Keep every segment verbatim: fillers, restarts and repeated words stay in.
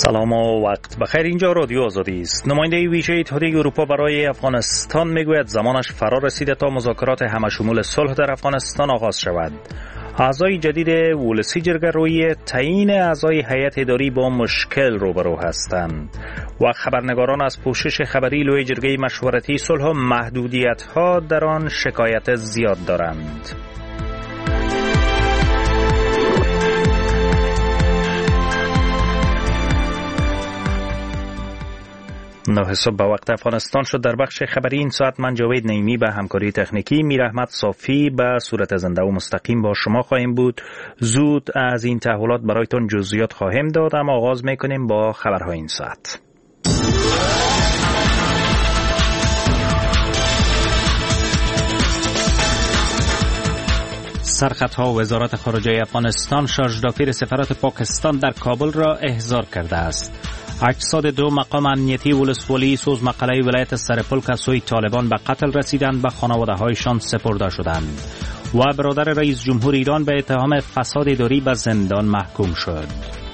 سلام و وقت بخیر. اینجا رادیو آزادی است. نماینده ویژه اتحادیه اروپا برای افغانستان میگوید زمانش فرا رسیده تا مذاکرات همشمول صلح در افغانستان آغاز شود. اعضای جدید ولسی جرگه روی تعیین اعضای هیئت اداری با مشکل روبرو هستند و خبرنگاران از پوشش خبری لوی جرگه مشورتی صلح و محدودیت‌ها در آن شکایت زیاد دارند. نه صبح به وقت افغانستان شد. در بخش خبری این ساعت من جاوید نعیمی به همکاری تکنیکی، میر احمد صافی به صورت زنده و مستقیم با شما خواهیم بود. زود از این تحولات برایتون جزئیات خواهیم داد، اما آغاز میکنیم با خبرهای این ساعت. سرخطها وزارت خارجه افغانستان شارژدافیر سفارت پاکستان در کابل را احضار کرده است. اجساد دو مقام امنیتی ولسوالی سوز مقاله ولایت سرپل که سوی طالبان به قتل رسیدند به خانواده هایشان سپرده شدند و برادر رئیس جمهور ایران به اتهام فساد اداری به زندان محکوم شد.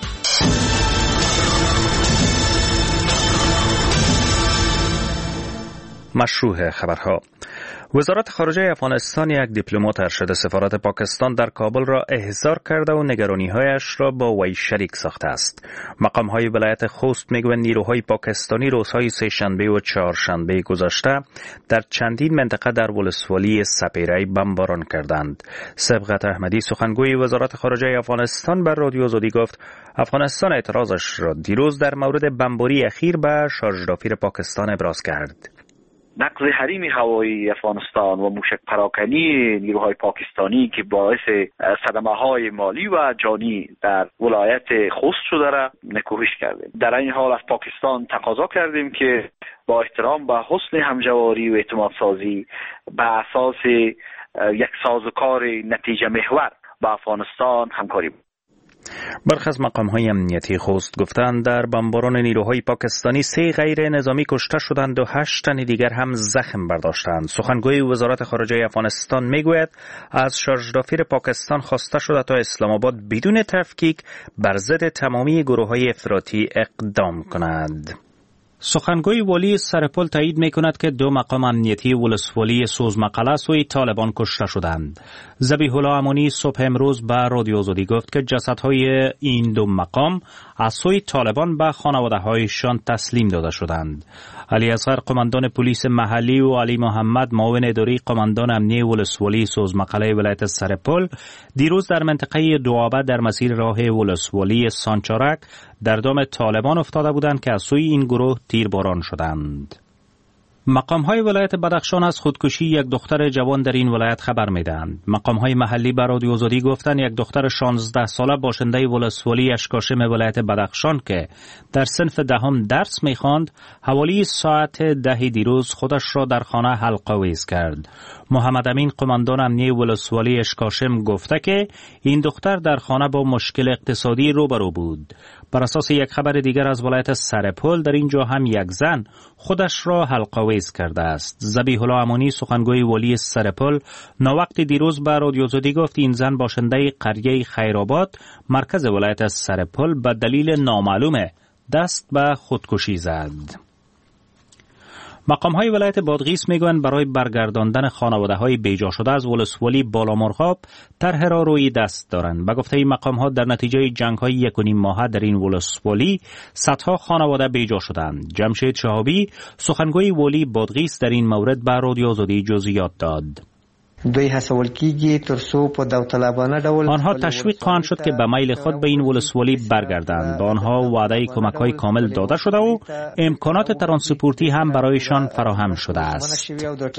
مشروع خبرها. وزارت خارجه افغانستان یک دیپلمات ارشد سفارت پاکستان در کابل را احضار کرده و نگرانی‌هایش را با وی شریک ساخته است. مقام‌های ولایت خوست می‌گویند نیروهای پاکستانی روزهای سه‌شنبه و چهارشنبه گذشته در چندین منطقه در ولسوالی سپیره بمباران کردند. سبقت احمدی سخنگوی وزارت خارجه افغانستان بر رادیو آزادی گفت افغانستان اعتراضش را دیروز در مورد بمباری اخیر به شارژدافیر پاکستان ابراز کرد. نقض حریم هوایی افغانستان و موشک پراکنی نیروهای پاکستانی که باعث صدمه‌های مالی و جانی در ولایت خوست شده را نکوهش کردیم. در این حال از پاکستان تقاضا کردیم که با احترام به حسن همجواری و اعتماد سازی به اساس یک سازوکار نتیجه محور با افغانستان همکاری بود. برخی از مقام‌های امنیتی خوست گفتند در بمباران نیروهای پاکستانی سه غیر نظامی کشته شدند و هشت تن دیگر هم زخم برداشتند. سخنگوی وزارت خارجه افغانستان میگوید از شارژدافیر پاکستان خواسته شده تا اسلام آباد بدون تفکیک بر ضد تمامی گروه‌های افراطی اقدام کند. سخنگوی والی سرپل تایید می‌کند که دو مقام امنیتی ولسوالی سوز مقاله سوی طالبان کشته شدند. ذبیح الله امانی صبح امروز به رادیو آزادی گفت که جسدهای این دو مقام از سوی طالبان به خانواده‌هایشان تسلیم داده شدند. علی اصغر قماندان پلیس محلی و علی محمد معاون اداری قماندان امنیتی ولسوالی سوز مقاله ولایت سرپل دیروز در منطقه دوآبه در مسیر راه ولسوالی سانچارک در دام طالبان افتاده بودند که از سوی این گروه تیرباران شدند. مقام‌های ولایت بدخشان از خودکشی یک دختر جوان در این ولایت خبر می‌دهند. مقام‌های محلی به رادیو آزادی گفتند یک دختر شانزده ساله باشنده ولسوالی اشکاشم ولایت بدخشان که در صنف دهم درس می‌خواند، حوالی ساعت ده دیروز خودش را در خانه حلق‌آویز کرد. محمد امین قماندان امنیتی ولسوالی اشکاشم گفته که این دختر در خانه با مشکل اقتصادی روبرو بود. بر اساس یک خبر دیگر از ولایت سرپل در اینجا هم یک زن خودش را حلق‌آویز کرده است. ذبیح الله امانی سخنگوی والی سرپل ناوقت دیروز به رادیو آزادی گفت این زن باشنده قریه خیرآباد مرکز ولایت سرپل به دلیل نامعلوم دست به خودکشی زد. مقام‌های ولایت بادغیس میگویند برای برگرداندن خانواده‌های بیجا شده از ولسوالی بالامرغاب طرح را روی دست دارند. به گفته این مقام‌ها در نتیجه جنگ‌های یک و نیم ماهه در این ولسوالی صدها خانواده بیجا شدند. جمشید شهابی سخنگوی والی بادغیس در این مورد به رادیو آزادی جزئیات داد. دوی هڅول کیږي ترڅو په داوطلبانه ډول آنها تشویق خواهند شد که به میل خود به این ولسوالی برگردند. به آنها وعده کمک‌های کامل داده شده و امکانات ترانسپورتی هم برایشان فراهم شده است.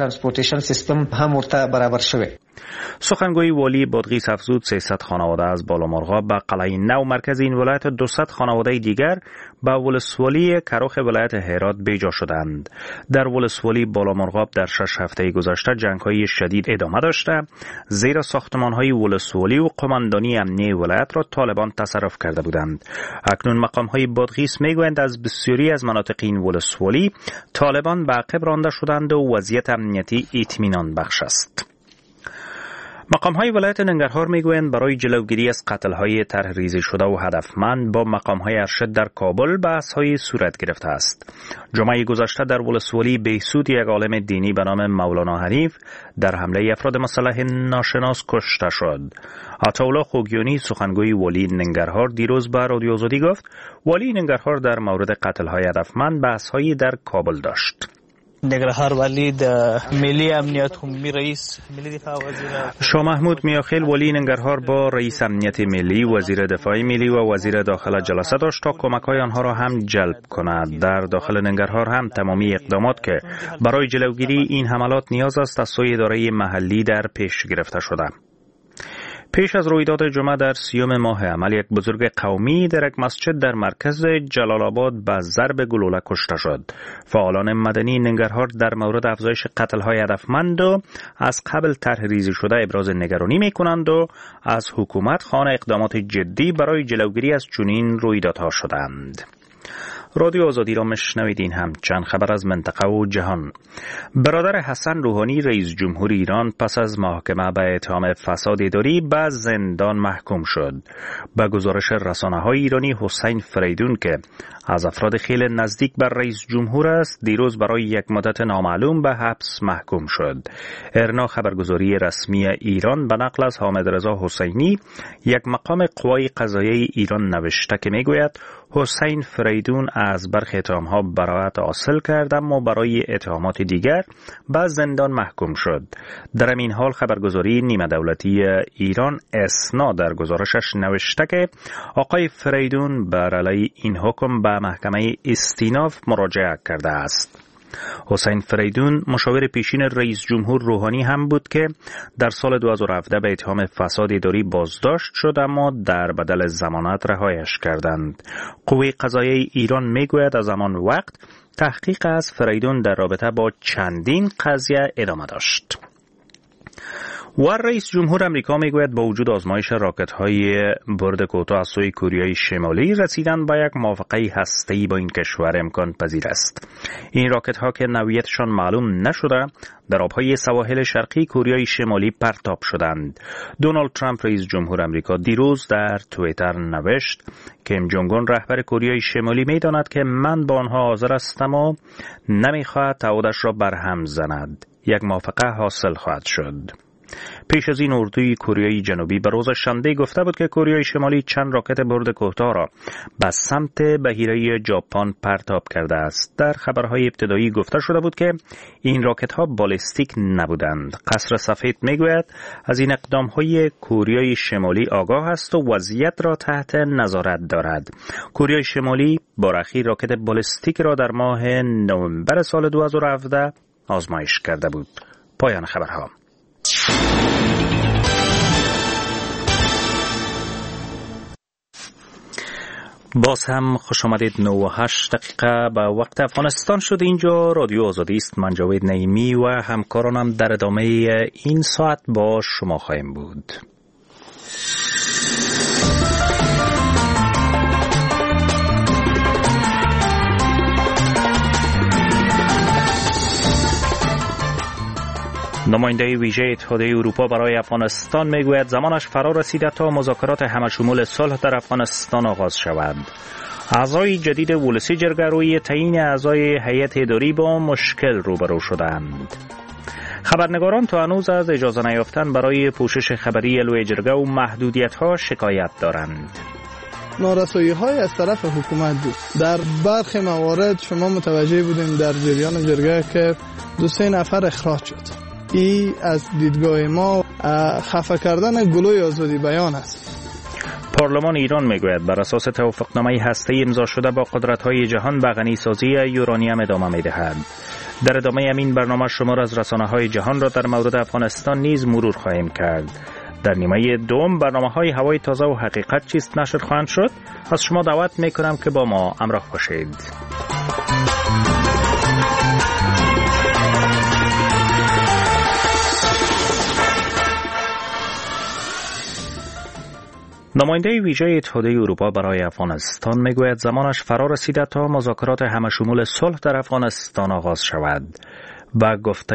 سخنگوی والی بادغیس افزود سیصد خانواده از بالامرغاب به قلعه نو مرکز این ولایت، دویست خانواده دیگر به ولسوالی کروخ ولایت هرات بیجا شدند. در ولسوالی بالامرغاب در شش هفته گذشته جنگ‌های شدید ادامه داشته، زیرا ساختمان‌های ولسوالی و قماندانی امنیتی ولایت را طالبان تصرف کرده بودند. اکنون مقام‌های بادغیس میگویند از بسیاری از مناطق این ولسوالی طالبان به عقب رانده شدند و وضعیت امنیتی اطمینان بخش است. مقام‌های ولایت ننگرهار میگویند برای جلوگیری از قتل‌های طرح‌ریزی شده و هدفمند با مقام‌های ارشد در کابل بحث‌های صورت گرفته است. جمعه گذشته در ولسوالی بهسود یک عالم دینی به نام مولانا حنیف در حمله افراد مسلح ناشناس کشته شد. عطاالله خوگیانی سخنگوی والی ننگرهار دیروز به رادیو آزادی گفت والی ننگرهار در مورد قتل‌های هدفمند بحث‌هایی در کابل داشت. ننگرهار والی د ملی امنیت عمومی رئیس ملی دفاع وزیر شاه محمود میاخیل والی ننگرهار با رئیس امنیت ملی، وزیر دفاع ملی و وزیر داخله جلسه داشت تا کمک‌های آنها را هم جلب کند. در داخل ننگرهار هم تمامی اقدامات که برای جلوگیری این حملات نیاز است از سوی اداره محلی در پیش گرفته شده. پیش از رویداد جمعه در سیوم ماه عمل یک بزرگ قومی در یک مسجد در مرکز جلال آباد به ضرب گلوله کشته شد. فعالان مدنی ننگرهار در مورد افزایش قتل‌های هدفمند و از قبل طرح‌ریزی شده ابراز نگرانی می‌کنند و از حکومت خواهان اقدامات جدی برای جلوگیری از چنین رویدادها شدند. رادیو آزادی را مشنویدین. هم چند خبر از منطقه و جهان. برادر حسن روحانی رئیس جمهور ایران پس از محاکمه به اتهام فساد اداری به زندان محکوم شد. به گزارش رسانه‌های ایرانی حسین فریدون که از افراد خیلی نزدیک به رئیس جمهور است دیروز برای یک مدت نامعلوم به حبس محکوم شد. ارنا خبرگزاری رسمی ایران به نقل از حامد رضا حسینی یک مقام قوای قضاییه ایران نوشته که میگوید حسین فریدون از برخی اتهام‌ها براءت حاصل کرد اما برای اتهامات دیگر به زندان محکوم شد. در این حال خبرگزاری نیمه دولتی ایران اسنا در گزارشش نوشته که آقای فریدون بر علیه این حکم به محکمه استیناف مراجعه کرده است. حسین فریدون مشاور پیشین رئیس جمهور روحانی هم بود که در سال دو هزار و هفده به اتهام فساد اداری بازداشت شد اما در بدل ضمانت رهایش کردند. قوه قضاییه ایران میگوید از همان وقت تحقیق از فریدون در رابطه با چندین قضیه ادامه داشت. و رئیس جمهور امریکا میگوید با وجود آزمایش راکت‌های برد کوتاه از سوی کره شمالی رسیدن به یک موافقه هسته‌ای با این کشور امکان پذیر است. این راکت‌ها که نوعیتشان معلوم نشده در آب‌های سواحل شرقی کره شمالی پرتاب شدند. دونالد ترامپ رئیس جمهور امریکا دیروز در توییتر نوشت کیم جونگ اون رهبر کره شمالی می‌داند که من با آنها حاضر هستم و نمی‌خواهد تعهدش را برهم زند. یک موافقه حاصل خواهد شد. پیش از این اردوی کره جنوبی به روز شنبه گفته بود که کره شمالی چند راکت برد کوتاه را به سمت بحیره ژاپن پرتاب کرده است. در خبرهای ابتدایی گفته شده بود که این راکت ها بالستیک نبودند. قصر سفید میگوید از این اقدام های کره شمالی آگاه است و وضعیت را تحت نظارت دارد. کره شمالی بار اخیر راکت بالستیک را در ماه نوامبر سال دو هزار و هفده آزمایش کرده بود. پایان خبرها. باز هم خوش آمدید. نه و هشت دقیقه به وقت افغانستان شد. اینجا رادیو آزادی است. من جاوید نعیمی و همکارانم در ادامه این ساعت با شما خواهیم بود. نماینده ویژه اتحادیه اروپا برای افغانستان میگوید زمانش فرا رسیده تا مذاکرات همشمول صلح در افغانستان آغاز شود. اعضای جدید ولسی جرگه روی تعیین اعضای هیئت اداری با مشکل روبرو شدند. خبرنگاران تا هنوز از اجازه نیافتن برای پوشش خبری الوی جرگه و محدودیت‌ها شکایت دارند. نارسایی های از طرف حکومت بود. در برخی موارد شما متوجه بودیم در جریان جرگه که دو سه نفر اخراج شد. ای از دیدگاه ما خفه کردن گلوی آزادی بیان است. پارلمان ایران میگوید بر اساس توافقنامه هسته‌ای امضا شده با قدرت‌های جهان به غنیسازی یورانیم ادامه می‌دهد. در ادامه همین برنامه شمار از رسانه‌های جهان را در مورد افغانستان نیز مرور خواهیم کرد. در نیمه دوم برنامه‌های هوای تازه و حقیقت چیست نشر خواهند شد. از شما دعوت می‌کنم که با ما همراه باشید. نماینده ویژه اتحادیه اروپا برای افغانستان میگوید زمانش فرا رسیده تا مذاکرات همشمول صلح در افغانستان آغاز شود. و گفته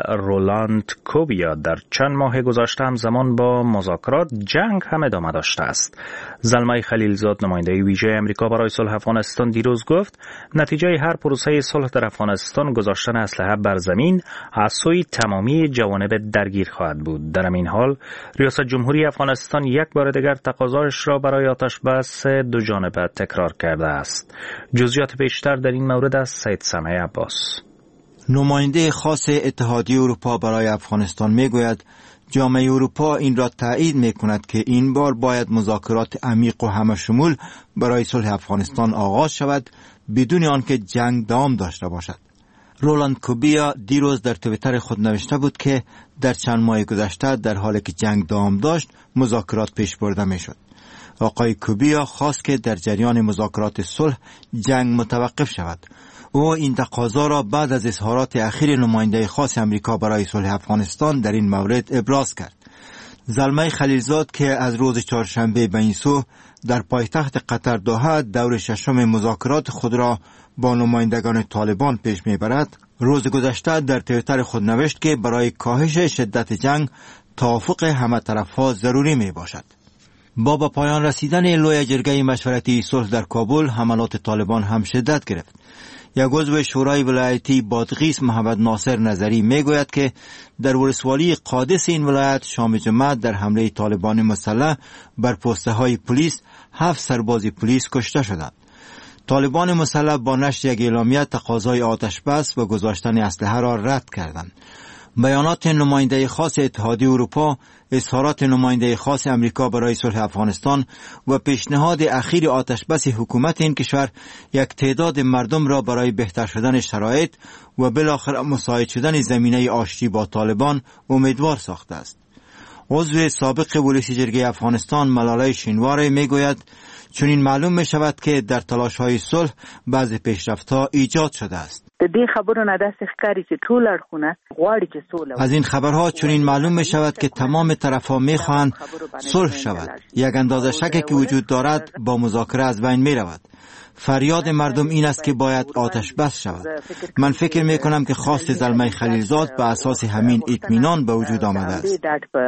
رولاند کوبیا در چند ماه گذشته هم زمان با مذاکرات جنگ هم ادامه داشته است. زلمه خلیلزاد نماینده ویژه امریکا برای صلح افغانستان دیروز گفت نتیجه هر پروسه صلح در افغانستان گذاشتن اسلحه بر زمین از سوی تمامی جوانب درگیر خواهد بود. در این حال ریاست جمهوری افغانستان یک بار دیگر تقاضایش را برای آتش بس دو جانبه تکرار کرده است. جزئیات بیشتر در این مورد از سید سمع عباس. نماینده خاص اتحادیه اروپا برای افغانستان میگوید جامعه اروپا این را تایید میکند که این بار باید مذاکرات عمیق و همه‌شمول برای صلح افغانستان آغاز شود بدون آنکه جنگ دوام داشته باشد. رولاند کوبیا دیروز در توییتر خود نوشته بود که در چند ماه گذشته در حالی که جنگ دوام داشت مذاکرات پیش برده میشد. آقای کوبیا خواست که در جریان مذاکرات صلح جنگ متوقف شود. او این تقاضا را بعد از اظهارات اخیر نماینده خاص امریکا برای صلح افغانستان در این مورد ابراز کرد. زلمه خلیلزاد که از روز چهارشنبه به این سو در پایتخت قطر دوحه دور ششم مذاکرات خود را با نمایندگان طالبان پیش میبرد، روز گذشته در توییتر خود نوشت که برای کاهش شدت جنگ توافق همه طرفها ضروری می باشد. با به پایان رسیدن لوی جرگه مشورتی صلح در کابل، حملات طالبان هم شدت گرفت. یک عضو شورای ولایتی بادغیس محمد ناصر نظری میگوید که در ولسوالی قادس این ولایت شام جمعه در حمله طالبان مسلح بر پسته های پلیس هفت سرباز پلیس کشته شدند. طالبان مسلح با نشر یک اعلامیه تقاضای آتش بس و گذاشتن اسلحه را رد کردند. بیانات نماینده خاص اتحادیه اروپا، اظهارات نماینده خاص امریکا برای صلح افغانستان و پیشنهاد اخیر آتش بس حکومت این کشور یک تعداد مردم را برای بهتر شدن شرایط و بالاخره مساعد شدن زمینه آشتی با طالبان امیدوار ساخته است. عضو سابق ولسی جرگه افغانستان ملاله شینواره میگوید چون این معلوم می شود که در تلاش های صلح بعض پیشرفت‌ها ایجاد شده است. از این خبرها چون این معلوم می شود که تمام طرفها می خواهند صلح شود. یک اندازه شکی که وجود دارد با مذاکره از بین می رود. فریاد مردم این است که باید آتش بس شود. من فکر می کنم که خواست زلمه خلیلزاد به اساس همین اطمینان به وجود آمده است.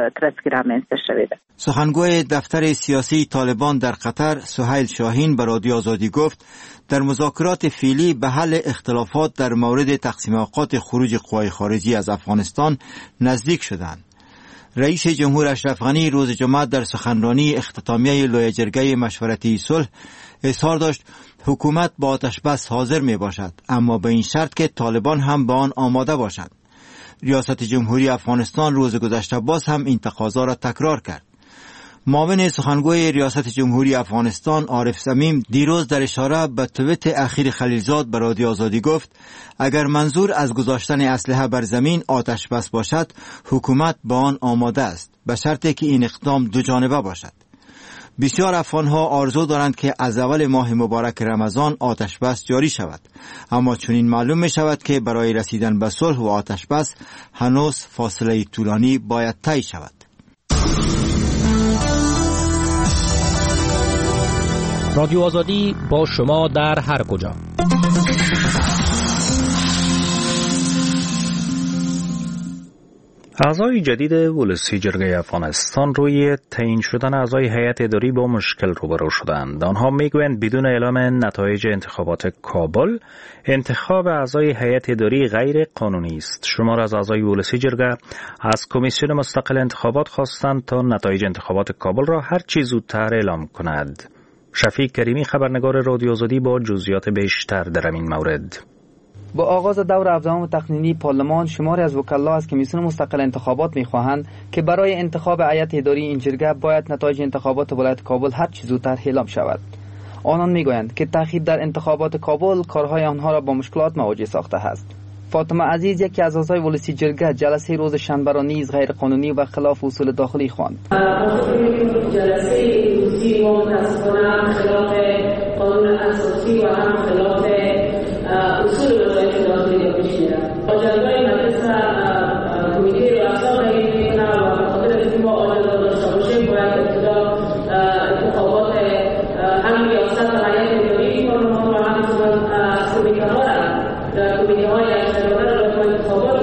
سخنگوی دفتر سیاسی طالبان در قطر سهیل شاهین به رادیو آزادی گفت در مذاکرات فعلی به حل اختلافات در مورد تقسیم اوقات خروج قوای خارجی از افغانستان نزدیک شدند. رئیس جمهور اشرف غنی روز جمعه در سخنرانی اختتامیه لوی جرگه مشورتی صلح اظهار داشت حکومت با آتش بس حاضر می باشد، اما به این شرط که طالبان هم به آن آماده باشند. ریاست جمهوری افغانستان روز گذشته باز هم این تقاضا را تکرار کرد. معاون سخنگوی ریاست جمهوری افغانستان عارف صمیم دیروز در اشاره به توییت اخیر خلیلزاد به رادیو آزادی گفت اگر منظور از گذاشتن اسلحه بر زمین آتش بس باشد حکومت با آن آماده است، به شرطی که این اقدام دو جانبه باشد. بسیار افغان‌ها آرزو دارند که از اول ماه مبارک رمضان آتش بس جاری شود، اما چنین معلوم می شود که برای رسیدن به صلح و آتش بس هنوز فاصله طولانی باید طی شود. رادیو آزادی با شما در هر کجا. اعضای جدید ولسی جرگه افغانستان روی تعیین شدن اعضای هیئت اداری با مشکل روبرو شدند. آنها میگویند بدون اعلام نتایج انتخابات کابل انتخاب اعضای هیئت اداری غیر قانونی است. شمار از اعضای ولسی جرگه از کمیسیون مستقل انتخابات خواستند تا نتایج انتخابات کابل را هر چه زودتر اعلام کند. شفیق کریمی خبرنگار رادیو آزادی با جزئیات بیشتر در این مورد. با آغاز دور افزام تقنینی پارلمان شماری از وکلا از کمیسیون مستقل انتخابات می‌خواهند که برای انتخاب هیئت اداری این جرگه باید نتایج انتخابات ولایت کابل هر چه زودتر اعلام شود. آنان می‌گویند که تأخیر در انتخابات کابل کارهای آنها را با مشکلات مواجه ساخته است. فاطمه عزیز یکی از اعضای ولسی جرگه جلسه روز شنبه را نیز غیر قانونی و خلاف اصول داخلی خواند. جلسه روزی ما متأسفانه خلاف قانون اساسی و هم خلاف اصول وظایف داخلی پیش میرفت. آجندای مجلس کمیته رؤسا تعیین می‌کند و به خاطر اینکه ما آجندا داشته باشیم باید ابتدا انتخابات هم ریاست هیئت اداری پارلمان و هم کمیته‌ها را در کمیته‌های اجتماعی را با انتخابات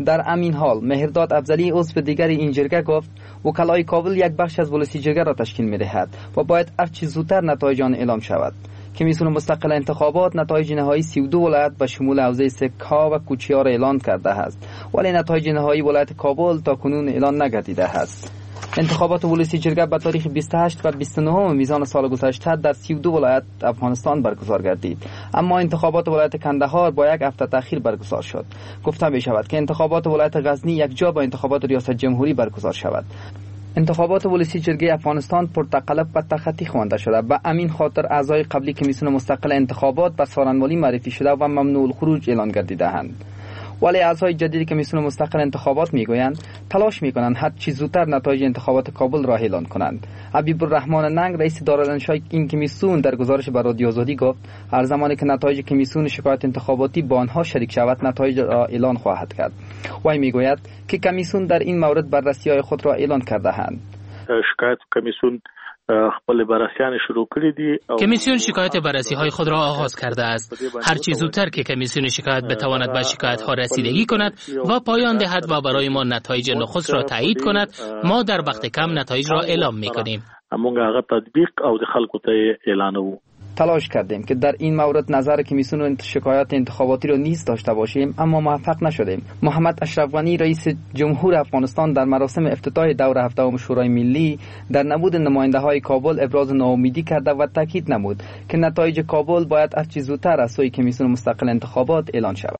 در همین حال مهرداد افضلی عضو دیگر این جرگه گفت وکلای کابل یک بخش از ولسی جرگه را تشکیل می‌دهد و باید هرچه زودتر نتایج آن اعلام شود. کمیسیون مستقل انتخابات نتایج نهایی سی و دو ولایت به شمول حوزه سکها و کوچیا را اعلان کرده است، ولی نتایج نهایی ولایت کابل تا کنون اعلان نگردیده است. انتخابات ولسی جرگه به تاریخ بیست و هشت و بیست و نه میزان سال گذشته در سی و دو ولایت افغانستان برگزار گردید، اما انتخابات ولایت کندهار با یک هفته تأخیر برگزار شد. گفته می شود که انتخابات ولایت غزنی یک جا با انتخابات ریاست جمهوری برگزار شود. انتخابات ولسی جرگه افغانستان پرتقلب و تخطی خوانده شده. به همین خاطر اعضای قبلی کمیسیون مستقل انتخابات به سارنوالی معرفی شده و ممنوع الخروج اعلان گردیده‌اند. ولی اعضای جدید کمیسیون مستقل انتخابات میگویند تلاش میکنند هر چیز زودتر نتایج انتخابات کابل را اعلان کنند. حبیب الرحمن ننگ رئیس دارالانشای این کمیسیون در گزارش به رادیو آزادی گفت هر زمانی که نتایج کمیسیون شکایت انتخاباتی با آنها شریک شود نتایج را اعلان خواهد کرد. وی میگوید که کمیسیون در این مورد بررسی‌های خود را اعلان کرده اند. شکایت کمیسیون خپل بررسیان شروع کړی دي. کمیسیون شکایت بررسی های خود را آغاز کرده است. هر چه زودتر که کمیسیون شکایت بتواند به شکایت ها رسیدگی کند و پایان دهد و برای ما نتایج نخست را تایید کند، ما در وقت کم نتایج را اعلام می‌کنیم. موږ هغه تطبیق او د خلکو ته اعلانوو. تلاش کردیم که در این مورد نظر کمیسیون شکایات انتخاباتی را نیز داشته باشیم، اما موفق نشدیم. محمد اشرف غنی رئیس جمهور افغانستان در مراسم افتتاح دوره هفتم شورای ملی در نبود نماینده‌های کابل ابراز ناامیدی کرده و تاکید نمود که نتایج کابل باید هر چه زودتر از سوی کمیسیون مستقل انتخابات اعلان شود.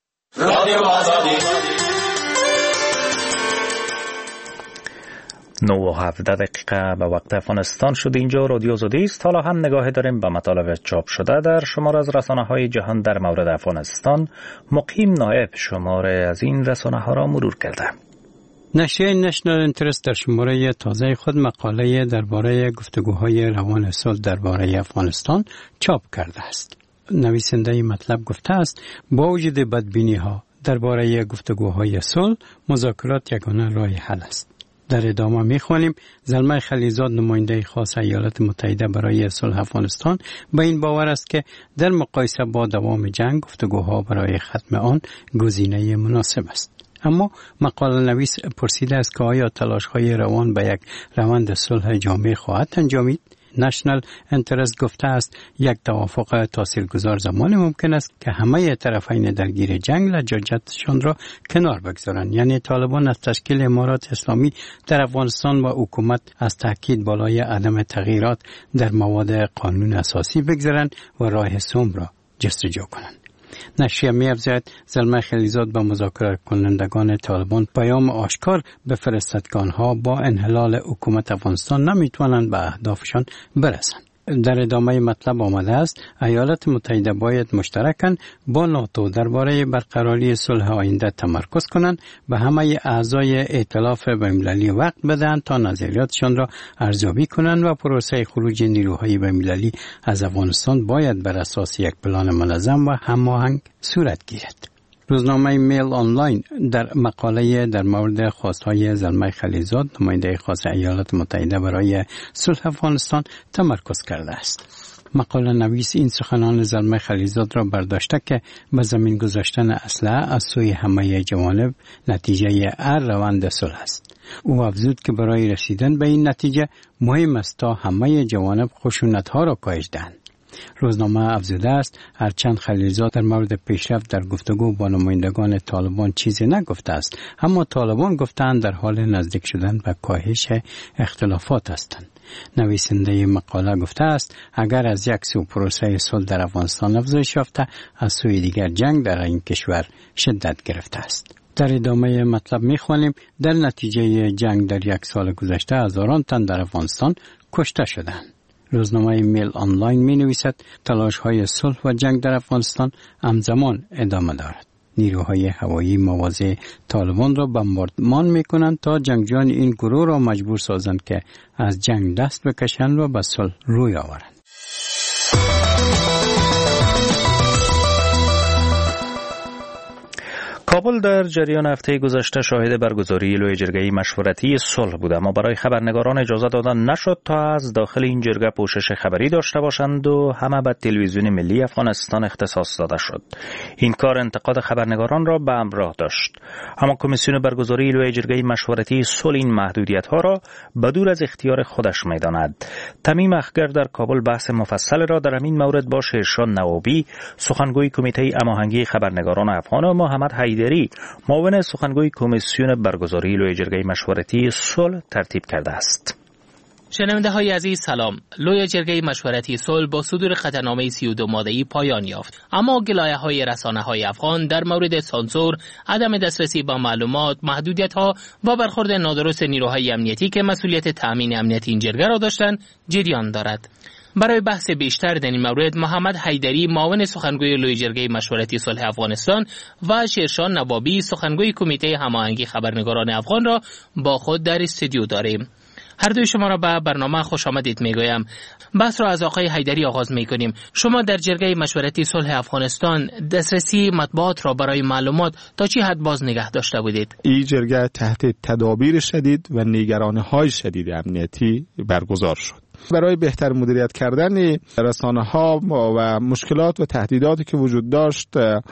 نه و هفده دقیقه به وقت افغانستان شد. اینجا رادیو آزادی است. حالا هم نگاه داریم به مطالب چاپ شده در شمار از رسانه‌های جهان در مورد افغانستان. مقیم نایب شماره از این رسانه‌ها را مرور کرده. نشریه نشنال انترست در شماره تازه خود مقاله درباره گفتگوهای روان صلح درباره افغانستان چاپ کرده است. نویسنده مطلب گفته است با وجود بدبینی‌ها درباره گفتگوهای صلح، مذاکرات یگانه راه حل است. در ادامه می‌خوانیم زلمه خلیزاد نماینده خاص ایالات متحده برای صلح افغانستان به این باور است که در مقایسه با دوام جنگ گفتگوها برای ختم آن گزینه مناسب است. اما مقاله نویس پرسیده است که آیا تلاش‌های روان به یک روند صلح جامع خواهد انجامید؟ نشنال انترست گفته است یک توافق تاثیرگذار زمان ممکن است که همه طرفین درگیر جنگ لجاجتشان را کنار بگذارند، یعنی طالبان از تشکیل امارات اسلامی در افغانستان و حکومت از تاکید بالای عدم تغییرات در مواد قانون اساسی بگذارند و راه صلح را جستجو کنند. نشریه می‌افزاید زلمه خلیزاد به مذاکره کنندگان طالبان پیام آشکار بفرستد که آنها با انحلال حکومت افغانستان نمیتوانند به اهدافشان برسند. در ادامه مطلب آمده است ایالات متحده باید مشترکاً با ناتو درباره برقراری صلح آینده تمرکز کنند، به همه اعضای ائتلاف بین‌المللی وقت بدهند تا نظریاتشان را ارزیابی کنند و پروسه خروج نیروهای بین‌المللی از افغانستان باید بر اساس یک پلان منظم و هماهنگ صورت گیرد. روزنامه میل آنلاین در مقاله در مورد خواستهای زلمه خلیزاد نماینده خاص ایالات متحده برای صلح افغانستان تمرکز کرده است. مقاله نویس این سخنان زلمه خلیزاد را برداشته که به زمین گذاشتن اسلحه از سوی همه جوانب نتیجه هر روند صلح است. او افزود که برای رسیدن به این نتیجه مهم است تا همه جوانب خشونت‌ها را کاهش دهند. روزنامه افزوده است هرچند خلیلزاد در مورد پیشرفت در گفتگو با نمایندگان طالبان چیزی نگفته است، اما طالبان گفتند در حال نزدیک شدن به کاهش اختلافات هستند. نویسنده مقاله گفته است اگر از یک سو پروسه صلح در افغانستان افزایش یافته، از سوی دیگر جنگ در این کشور شدت گرفته است. در ادامه مطلب می‌خوانیم در نتیجه جنگ در یک سال گذشته هزاران تن در افغانستان کشته شدند. روزنامه میل آنلاین می نویسد تلاش های صلح و جنگ در افغانستان همزمان ادامه دارد. نیروهای هوایی موازی طالبان را بمباردمان می کنند تا جنگجویان این گروه را مجبور سازند که از جنگ دست بکشند و به صلح روی آورند. کابل در جریان هفته گذشته شاهد برگزاری لوی جرگه مشورتی صلح بود، اما برای خبرنگاران اجازه دادن نشد تا از داخل این جرگه پوشش خبری داشته باشند و همه به تلویزیون ملی افغانستان اختصاص داده شد. این کار انتقاد خبرنگاران را به همراه داشت. اما کمیسیون برگزاری لوی جرگه مشورتی صلح این محدودیت ها را بدور از اختیار خودش می‌داند. تمیم اخگر در کابل بحث مفصل را در این مورد با شیرشان نوابی، سخنگوی کمیته هماهنگی خبرنگاران افغان، و محمد حیدری، معاون سخنگوی کمیسیون برگزاری لوی جرگه مشورتی صلح ترتیب کرده است. شنونده های عزیز سلام. لوی جرگه مشورتی صلح با صدور قطعنامه سی و دو ماده‌ای پایان یافت، اما گلایه های رسانه های افغان در مورد سانسور، عدم دسترسی به معلومات، محدودیت ها و برخورد نادرست نیروهای امنیتی که مسئولیت تامین امنیت این جرگه را داشتند جریان دارد. برای بحث بیشتر در این مورد محمد حیدری، معاون سخنگوی لوی جرگه مشورتی صلح افغانستان، و شیرشان نوابی، سخنگوی کمیته هماهنگی خبرنگاران افغان را با خود در استودیو داریم. هر دوی شما را به برنامه خوش آمدید میگویم. بحث را از آقای حیدری آغاز میکنیم. شما در جرگه مشورتی صلح افغانستان دسترسی مطبوعات را برای معلومات تا چه حد باز نگه داشته بودید؟ این جرگه تحت تدابیر شدید و نگرانی‌های شدید امنیتی برگزار شد. برای بهتر مدیریت کردن رسانه‌ها و مشکلات و تهدیداتی که وجود داشت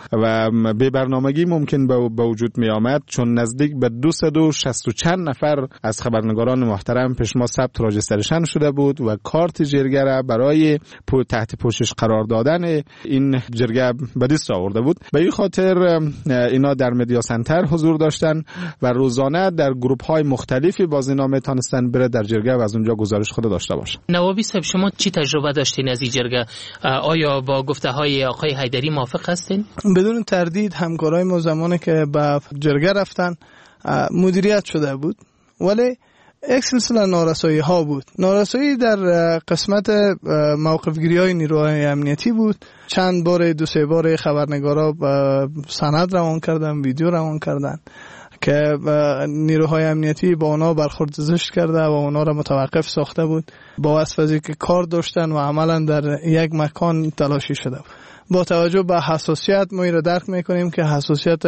و به برنامگی ممکن به وجود می آمد، چون نزدیک به دویست و شصت و چند نفر از خبرنگاران محترم پیش ما ثبت راجسترشن شده بود و کارت جرگه را برای تحت پوشش قرار دادن این جرگه به دست آورده بود. به این خاطر اینا در مدیا سنتر حضور داشتن و روزانه در گروه‌های مختلفی باز اینا میتونستن بره در جرگه و از اونجا گزارش خود داشته باشن. نوابی صاحب، شما چی تجربه داشتین از این جرگه؟ آیا با گفته های آقای حیدری موافق هستین؟ بدون تردید همکارای ما زمانی که به جرگه رفتن مدیریت شده بود، ولی یک سلسله نارسایی ها بود. نارسایی در قسمت موقف گیری های نیروهای امنیتی بود. چند بار دو سه بار خبرنگارا سند روان کردن، ویدیو روان کردن که نیروهای امنیتی با اونا برخورد زشت کرده و اونا را متوقف ساخته بود با واسطه که کار داشتن و عملا در یک مکان تلاشی شده بود. با توجه به حساسیت ما این را درک میکنیم که حساسیت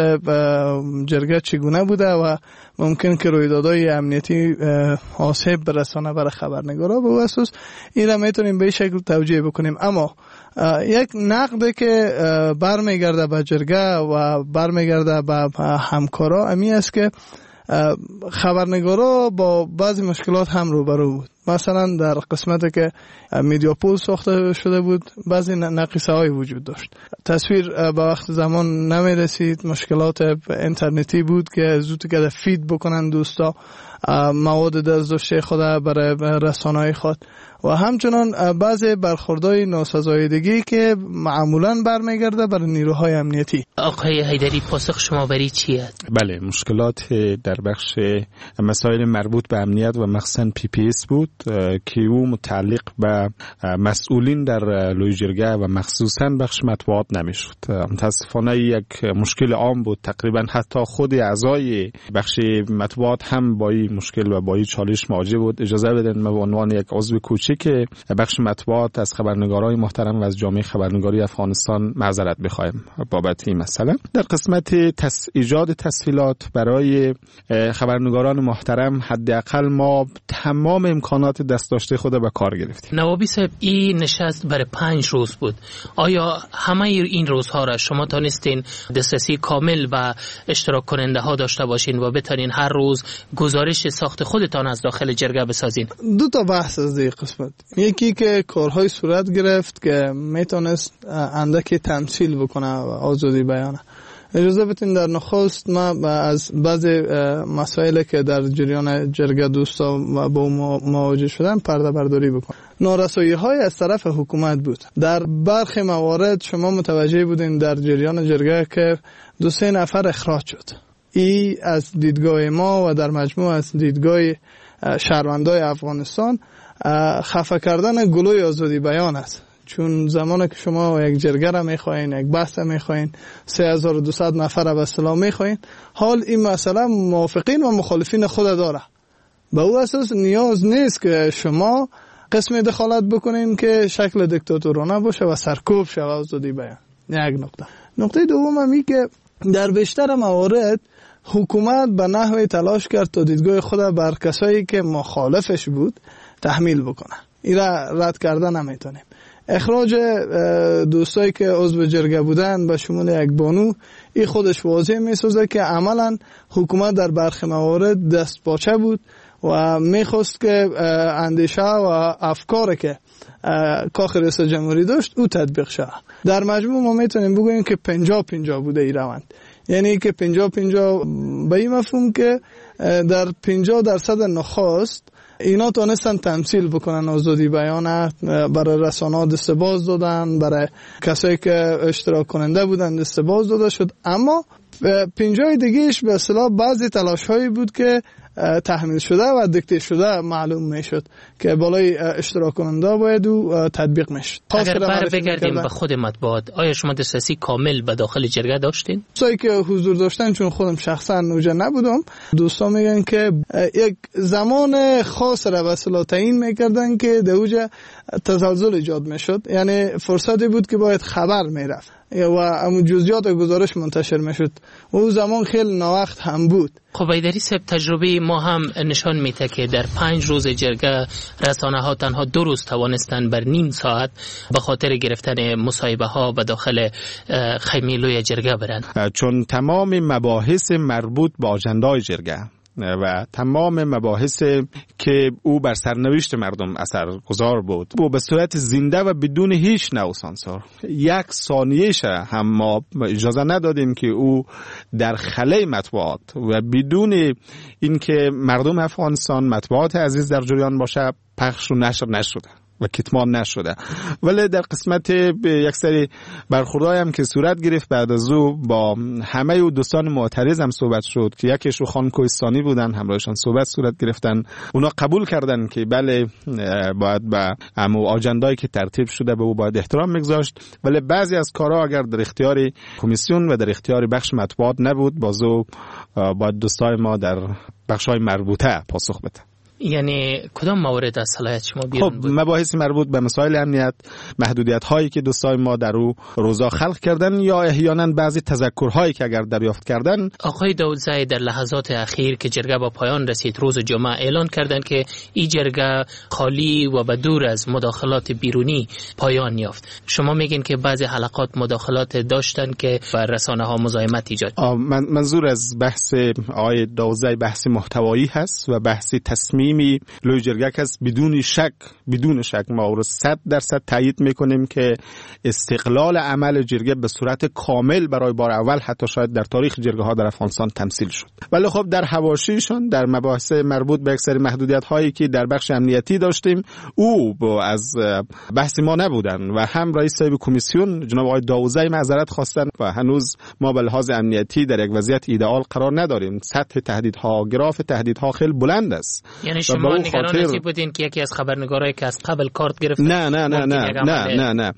جرگه چگونه بوده و ممکن که رویدادهای امنیتی آسیب برسانه برای خبرنگارا. به اساس این را میتونیم به این شکل توجیه بکنیم. اما یک نقد که برمیگرده به جرگه و برمیگرده به همکارا امی است که خبرنگارا با بعضی مشکلات هم روبرو بود. مثلا در قسمتی که میدیا پول ساخته شده بود بعضی نقیصه های وجود داشت. تصویر به وقت زمان نمی رسید، مشکلات اینترنتی بود که زود که فید بکنن دوستا مواد دزدشته خود برای رسانه‌های خود و همچنان بعضی برخوردهای ناسزایدگی که معمولاً برمیگرده برای نیروهای امنیتی. آقای حیدری، پاسخ شما بری چیه؟ بله، مشکلات در بخش مسائل مربوط به امنیت و مخصوصاً پی پی اس بود که او متعلق به مسئولین در لوی جرگه و مخصوصاً بخش مطبوعات نمیشد. متاسفانه یک مشکل عام بود. تقریباً حتی خود اعضای بخش مطبوعات هم با این مشکل و با این چالش مواجه بود. اجازه بدین من به عنوان یک عضو کوچک بخش مطبوعات از خبرنگارای محترم و از جامعه خبرنگاری افغانستان معذرت بخوایم بابت این مسئله. در قسمت تس... ایجاد تسهیلات برای خبرنگاران محترم حداقل ما تمام امکانات دست داشته خود به کار گرفتیم. نوابی صاحب، این نشست برای پنج روز بود. آیا همه این روزها را شما تانستین دسترسی کامل و اشتراک کننده ها داشته باشین و بتونین هر روز گزارش ساخت خودتان از داخل جرگه بسازین؟ دو تا بحث از این قسمت. یکی که کارهای صورت گرفت که میتونست اندکی تمثیل بکنه و آزادی بیانه. اجازه بدین در نخست ما از بعضی مسائلی که در جریان جرگه دوستا با مواجه شدن پرده برداری بکنم. نارسایی های از طرف حکومت بود. در برخی موارد شما متوجه بودین در جریان جرگه که دو سه نفر اخراج شد. ای از دیدگاه ما و در مجموع از دیدگاه شهروندای افغانستان خفه کردن گلوی آزادی بیان است. چون زمانی که شما یک جرگه را میخواین، یک بحث میخواین، سه هزار و دویست نفر را به اصطلاح میخواین، حال این مسئله موافقین و مخالفین خود داره. به او اساس نیاز نیست که شما قسم دخالت بکنین که شکل دیکتاتورانه باشه و سرکوب شود آزادی بیان. یک نقطه. نقطه دوم همی که در بیشتر موارد حکومت به نحوی تلاش کرد تا دیدگاه خود بر کسایی که مخالفش بود تحمیل بکنه. این را رد کردن نمیتونیم. اخراج دوستایی که عضو جرگه بودن به شمول یک بانو، این خودش واضح میسازه که عملا حکومت در برخی موارد دست پاچه بود و میخواست که اندیشه و افکار که کاخ رئیس جمهوری داشت او تطبیق شود. در مجموع ما میتونیم بگوییم که پنجاه پنجاه بوده این روند، یعنی که پنجاه پنجاه به این مفهوم که در پنجاه درصد نخست اینا تونستن تمثیل بکنن آزادی بیان، برای رسانه‌ها دست باز دادن، برای کسایی که اشتراک کننده بودن دست باز داده شد. اما پنجاه دیگهش به اصطلاح بعضی تلاش‌هایی بود که تحمیل شده و دیکته شده معلوم میشد که بالای اشتراک کننده باید و تطبیق میشد. اگر بر بگردیم به خود مطبوعات، آیا شما دسترسی کامل به داخل جرگه داشتین؟ دوستایی که حضور داشتن، چون خودم شخصا اونجا نبودم، دوستان میگن که یک زمان خاص را به اصطلاح تعیین میکردن که در اونجا تزلزل ایجاد میشد، یعنی فرصتی بود که باید خبر میرفت و امو جزئیات گزارش منتشر میشد. اون زمان خیلی ناوقت هم بود. خب ایدری صاحب، تجربه ما هم نشان میده که در پنج روز جرگه رسانه ها تنها دو روز توانستن بر نیم ساعت به خاطر گرفتن مصاحبه ها به داخل خیمه لوی جرگه برند، چون تمام مباحث مربوط به آجندای جرگه و تمام مباحث که او بر سرنوشت مردم اثرگذار بود و به صورت زنده و بدون هیچ نوع سانسور، یک ثانیه‌ش هم ما اجازه ندادیم که او در خلأ مطبوعات و بدون اینکه مردم افغانستان، مطبوعات عزیز در جریان باشه، پخش و نشر نشده و کتمان نشده. ولی در قسمت یک سری برخوردهای هم که صورت گرفت بعد از او با همه و دوستان معترض هم صحبت شد که یکیش رو خان کوهستانی بودن، همراهشان صحبت صورت گرفتن. اونا قبول کردن که بله باید به امو آجندایی که ترتیب شده به او باید احترام میگذاشت، ولی بعضی از کارها اگر در اختیار کمیسیون و در اختیار بخش مطبوعات نبود، بازو باید دوستای ما در بخش‌های مربوطه پاسخ بده. یعنی کدام موارد از صلاحیت شما بیرون خب بود؟ مباحث مربوط به مسائل امنیت، محدودیت هایی که دوستای ما در او روزا خلق کردن یا احیانا بعضی تذکرهایی که اگر دریافت کردن. آقای داودزایی در لحظات اخیر که جرگه با پایان رسید روز جمعه اعلان کردند که این جرگه خالی و به دور از مداخلات بیرونی پایان یافت. شما میگین که بعضی حلقات مداخلات داشتن که بر رسانه ها مزاحمت ایجاد. من منظور از بحث آقای داودزایی بحث محتوایی هست و بحث تصمیم لوی جرگه است. بدون شک بدون شک ما رو صد درصد تایید میکنیم که استقلال عمل جرگه به صورت کامل برای بار اول حتی شاید در تاریخ جرگه ها در افغانستان تمثیل شد. ولی خب در حواشیشون در مباحث مربوط به یک سری محدودیت هایی که در بخش امنیتی داشتیم، او از بحث ما نبودن و هم رئیس صاحب کمیسیون جناب آقای داودزایی معذرت خواستن و هنوز ما به لحاظ امنیتی در یک وضعیت ایدئال قرار نداریم. سطح تهدیدها، گراف تهدیدها خیلی بلند است. یعنی شما نگران خاطر... بودین که یکی از خبرنگارایی که از قبل کارت گرفت؟ نه نه نه نه نه نه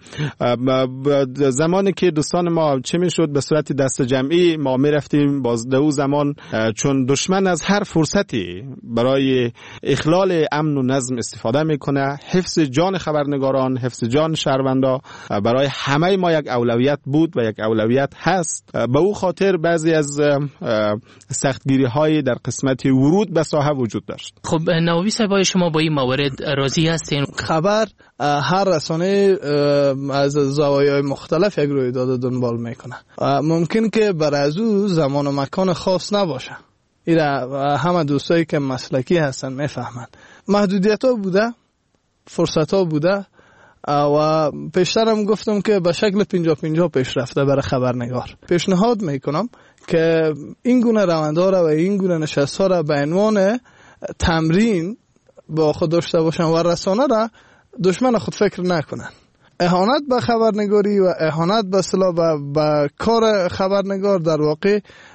نه زمانی که دوستان ما چه میشد به صورت دست جمعی ما میرفتیم باز دو زمان، چون دشمن از هر فرصتی برای اخلال امن و نظم استفاده میکنه. حفظ جان خبرنگاران، حفظ جان شهروندا برای همه ما یک اولویت بود و یک اولویت هست. به او خاطر بعضی از سختگیری های در قسمت ورود به ساحه وجود داشت. خب نوابی صاحب، شما با این موارد راضی هستین؟ خبر هر رسانه از زوایای مختلف یک رویداد دنبال میکنه. ممکن که بر از او زمان و مکان خاص نباشه. اینا همه دوستایی که مسلکی هستن میفهمن. محدودیت ها بوده، فرصت ها بوده و پیشترم گفتم که به شکل پنجاه پنجاه پیش رفته برای خبرنگار. پیشنهاد میکنم که این گونه روندها را و این گونه نشست ها را به عنوان تمرین با خود داشته باشن و رسانه را دشمن خود فکر نکنن. اهانت به خبرنگاری و اهانت به اصطلاح به کار خبرنگار در واقع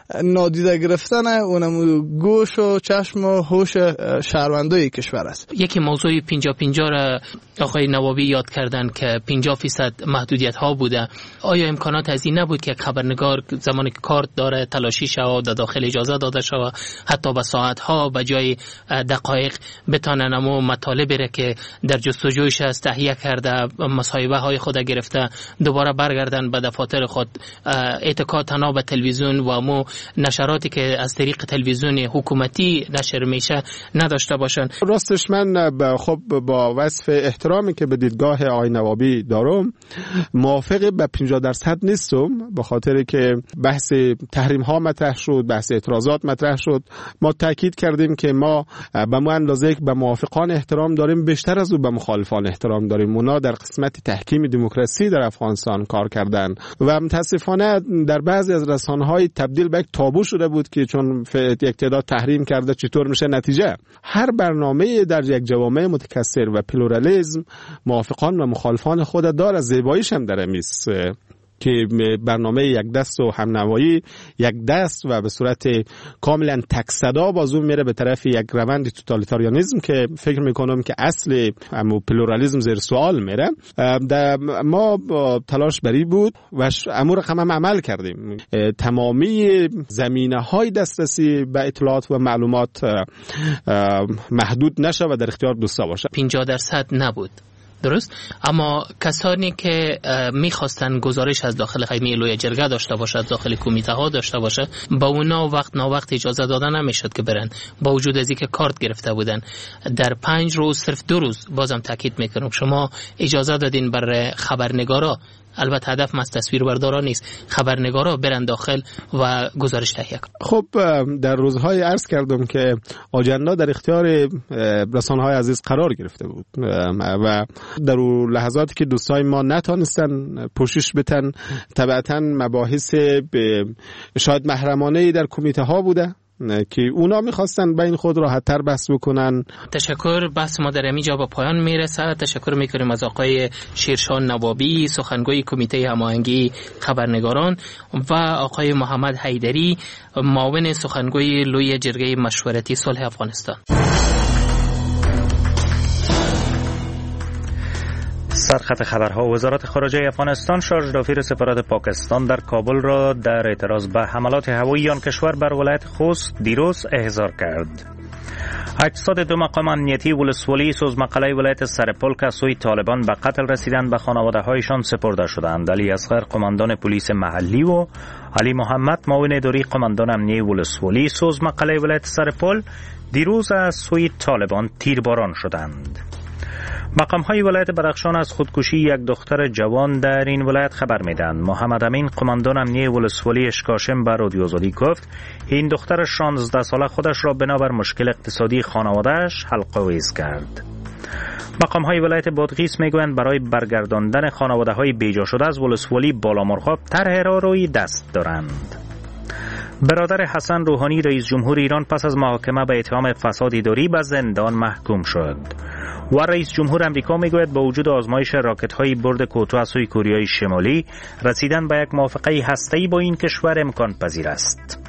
نادیده گرفتن اونم گوش و چشم و هوش شهروندای کشور است. یکی موضوع پنجاه پنجاه را آقای نوابی یاد کردن که پنجاه فیصد محدودیت ها بوده. آیا امکانات از این نبود که خبرنگار زمانی که کارت داره تلاشی شود در داخل اجازه داده شود، حتی به ساعت ها به جای دقایق بتانن امو مطالب را که در جستجویش از تهیه کرده مصاحبه های خود گرفته دوباره برگردن به دفاتر خود، اتکا تنها به تلویزیون و امو نشراتی که از طریق تلویزیون حکومتی نشر میشه نداشته باشن. راستش من خب با وصف احترامی که به دیدگاه آقای نوابی دارم موافق به پنجاه درصد نیستم، به خاطر که بحث تحریم ها مطرح شد، بحث اعتراضات مطرح شد. ما تاکید کردیم که ما به مو اندازه که به موافقان احترام داریم بیشتر از او به مخالفان احترام داریم. اونا در قسمت تحکیم دموکراسی در افغانستان کار کردن و متاسفانه در بعضی از رسانه‌های تبدیل به یک تابو شده بود که چون یک تعداد تحریم کرده چطور میشه نتیجه. هر برنامه در یک جوامع متکثر و پلورالیسم موافقان و مخالفان خود داره، زیباییش هم داره میست که برنامه یک دست و همنوایی یک دست و به صورت کاملا تک صدا بازو میره به طرف یک روند توتالیتاریانیسم که فکر میکنم که اصل امو پلورالیسم زیر سوال میره. ما تلاش بری بود و امو رقم هم عمل کردیم. تمامی زمینه های دسترسی به اطلاعات و معلومات محدود نشه و در اختیار دوستا باشه. پنجاه درصد نبود، درست؟ اما کسانی که میخواستن گزارش از داخل خیمه لوی جرگه داشته باشد، داخل کمیته ها داشته باشد، با اونا وقت نا وقت اجازه دادن نمیشد که برن، با وجود از اینکه کارت گرفته بودن. در پنج روز صرف دو روز بازم تاکید میکنم شما اجازه دادین بر خبرنگارا، البته هدف از تصویر بردارا نیست، خبرنگارا برن داخل و گزارش تهیه کنن. خب در روزهای عرض کردم که آجندا در اختیار رسانه‌های عزیز قرار گرفته بود و در لحظاتی که دوستای ما نتونستن پوشش بدن، طبعا مباحث شاید محرمانه‌ای در کمیته ها بوده که اونا میخواستن بین خود راحت‌تر بحث بکنن. تشکر. بحث ما در اینجا با پایان میرسه. تشکر میکنیم از آقای شیرشان نوابی، سخنگوی کمیته هماهنگی خبرنگاران، و آقای محمد حیدری، معاون سخنگوی لوی جرگه مشورتی صلح افغانستان. سرخط خبرها: وزارت خارجه افغانستان شارژ دافیر سفارت پاکستان در کابل را در اعتراض به حملات هوایی آن کشور بر ولایت خوست دیروز احضار کرد. هشتصد و دو مقام امنیتی ولسوالی سوزمقاله ولایت سرپل که از سوی طالبان به قتل رسیدند به خانواده هایشان سپرده شدند. علی اصغر قماندان پلیس محلی و علی محمد معاون اداری قماندان امنیتی ولسوالی سوزمقاله ولایت سرپل دیروز از سوی طالبان تیرباران شدند. مقام‌های ولایت بدخشان از خودکشی یک دختر جوان در این ولایت خبر میدهند. محمد امین قماندان امنیتی ولسوالی اشکاشم به رادیو آزادی گفت این دختر شانزده ساله خودش را بنابر مشکل اقتصادی خانواده‌اش حلق‌آویز کرد. مقام‌های ولایت بادغیس میگویند برای برگرداندن خانواده‌های بیجا شده از ولسوالی بالامرغاب طرح را روی دست دارند. برادر حسن روحانی رئیس جمهور ایران پس از محاکمه به اتهام فساد اداری به زندان محکوم شد. و رئیس جمهور امریکا میگوید با وجود آزمایش راکت‌های برد کوتاه از سوی کره شمالی رسیدن به یک موافقه هسته‌ای با این کشور امکان پذیر است.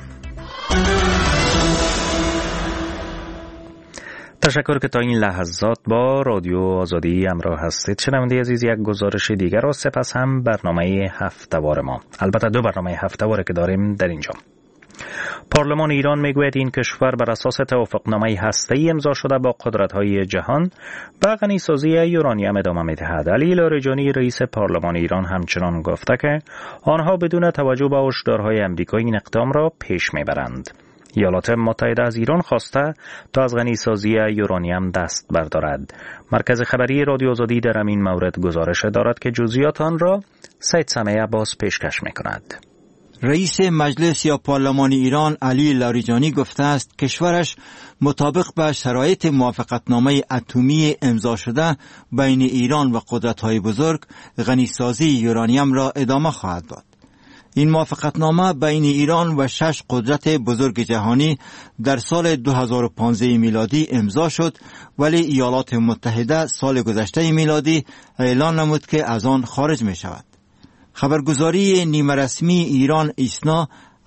تشکر که تا این لحظات با رادیو آزادی همراه هستید. شنونده عزیز، یک گزارش دیگر و سپس هم برنامه هفته‌وار ما، البته دو برنامه هفته‌واره که داریم در اینجا. پارلمان ایران میگوید این کشور بر اساس توافقنامه هسته‌ای امضا شده با قدرت‌های جهان به غنیسازی یورانیم ادامه می‌دهد. علی لاریجانی رئیس پارلمان ایران همچنان گفته که آنها بدون توجه به هشدارهای آمریکا این اقدام را پیش میبرند. ایالات متحده از ایران خواسته تا از غنیسازی یورانیم دست بردارد. مرکز خبری رادیو آزادی در این مورد گزارش دارد که جزئیات آن را سید سمیع عباس پیشکش می‌کند. رئیس مجلس یا پارلمان ایران علی لاریجانی گفته است کشورش مطابق به شرایط موافقتنامه اتمی امضا شده بین ایران و قدرت‌های بزرگ غنیسازی یورانیم را ادامه خواهد داد. این موافقتنامه بین ایران و شش قدرت بزرگ جهانی در سال دو هزار و پانزده میلادی امضا شد، ولی ایالات متحده سال گذشته میلادی اعلان نمود که از آن خارج می شود. خبرگزاری نیمه رسمی ایران ایسنا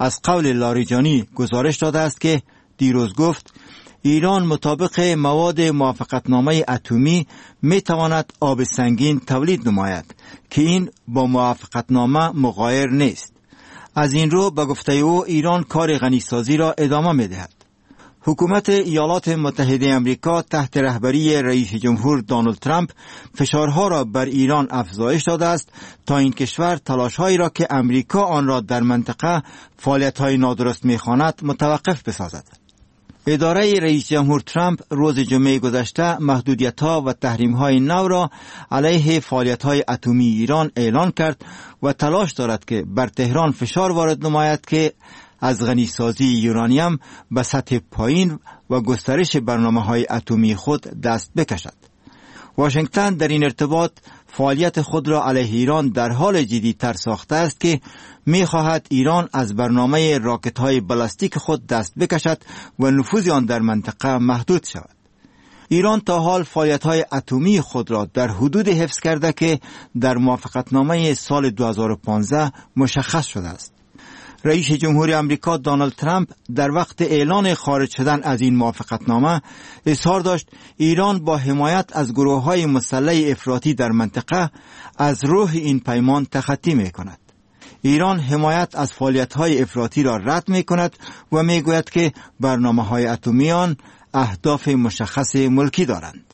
از قول لاریجانی گزارش داده است که دیروز گفت ایران مطابق مواد موافقتنامه اتمی می تواند آب سنگین تولید نماید که این با موافقتنامه مغایر نیست. از این رو به گفته او ایران کار غنیسازی را ادامه می دهد. حکومت ایالات متحده آمریکا تحت رهبری رئیس جمهور دونالد ترامپ فشارها را بر ایران افزایش داده است تا این کشور تلاش‌هایی را که آمریکا آن را در منطقه فعالیت‌های نادرست می‌خواند متوقف بسازد. اداره رئیس جمهور ترامپ روز جمعه گذشته محدودیت‌ها و تحریم‌های نو را علیه فعالیت‌های اتمی ایران اعلان کرد و تلاش دارد که بر تهران فشار وارد نماید که از غنیسازی یورانیم به سطح پایین و گسترش برنامه‌های اتمی خود دست بکشد. واشنگتن در این ارتباط فعالیت خود را علیه ایران در حال جدی‌تر ساخته است که می‌خواهد ایران از برنامه راکت‌های بالستیک خود دست بکشد و نفوذ آن در منطقه محدود شود. ایران تا حال فعالیت‌های اتمی خود را در حدود حفظ کرده که در موافقتنامه سال دو هزار و پانزده مشخص شده است. رئیس جمهور آمریکا دونالد ترامپ در وقت اعلان خارج شدن از این موافقتنامه اظهار داشت ایران با حمایت از گروه‌های مسلح افراطی در منطقه از روح این پیمان تخطی می‌کند. ایران حمایت از فعالیت‌های افراطی را رد می‌کند و می‌گوید که برنامه‌های اتمی آن اهداف مشخص ملکی دارند.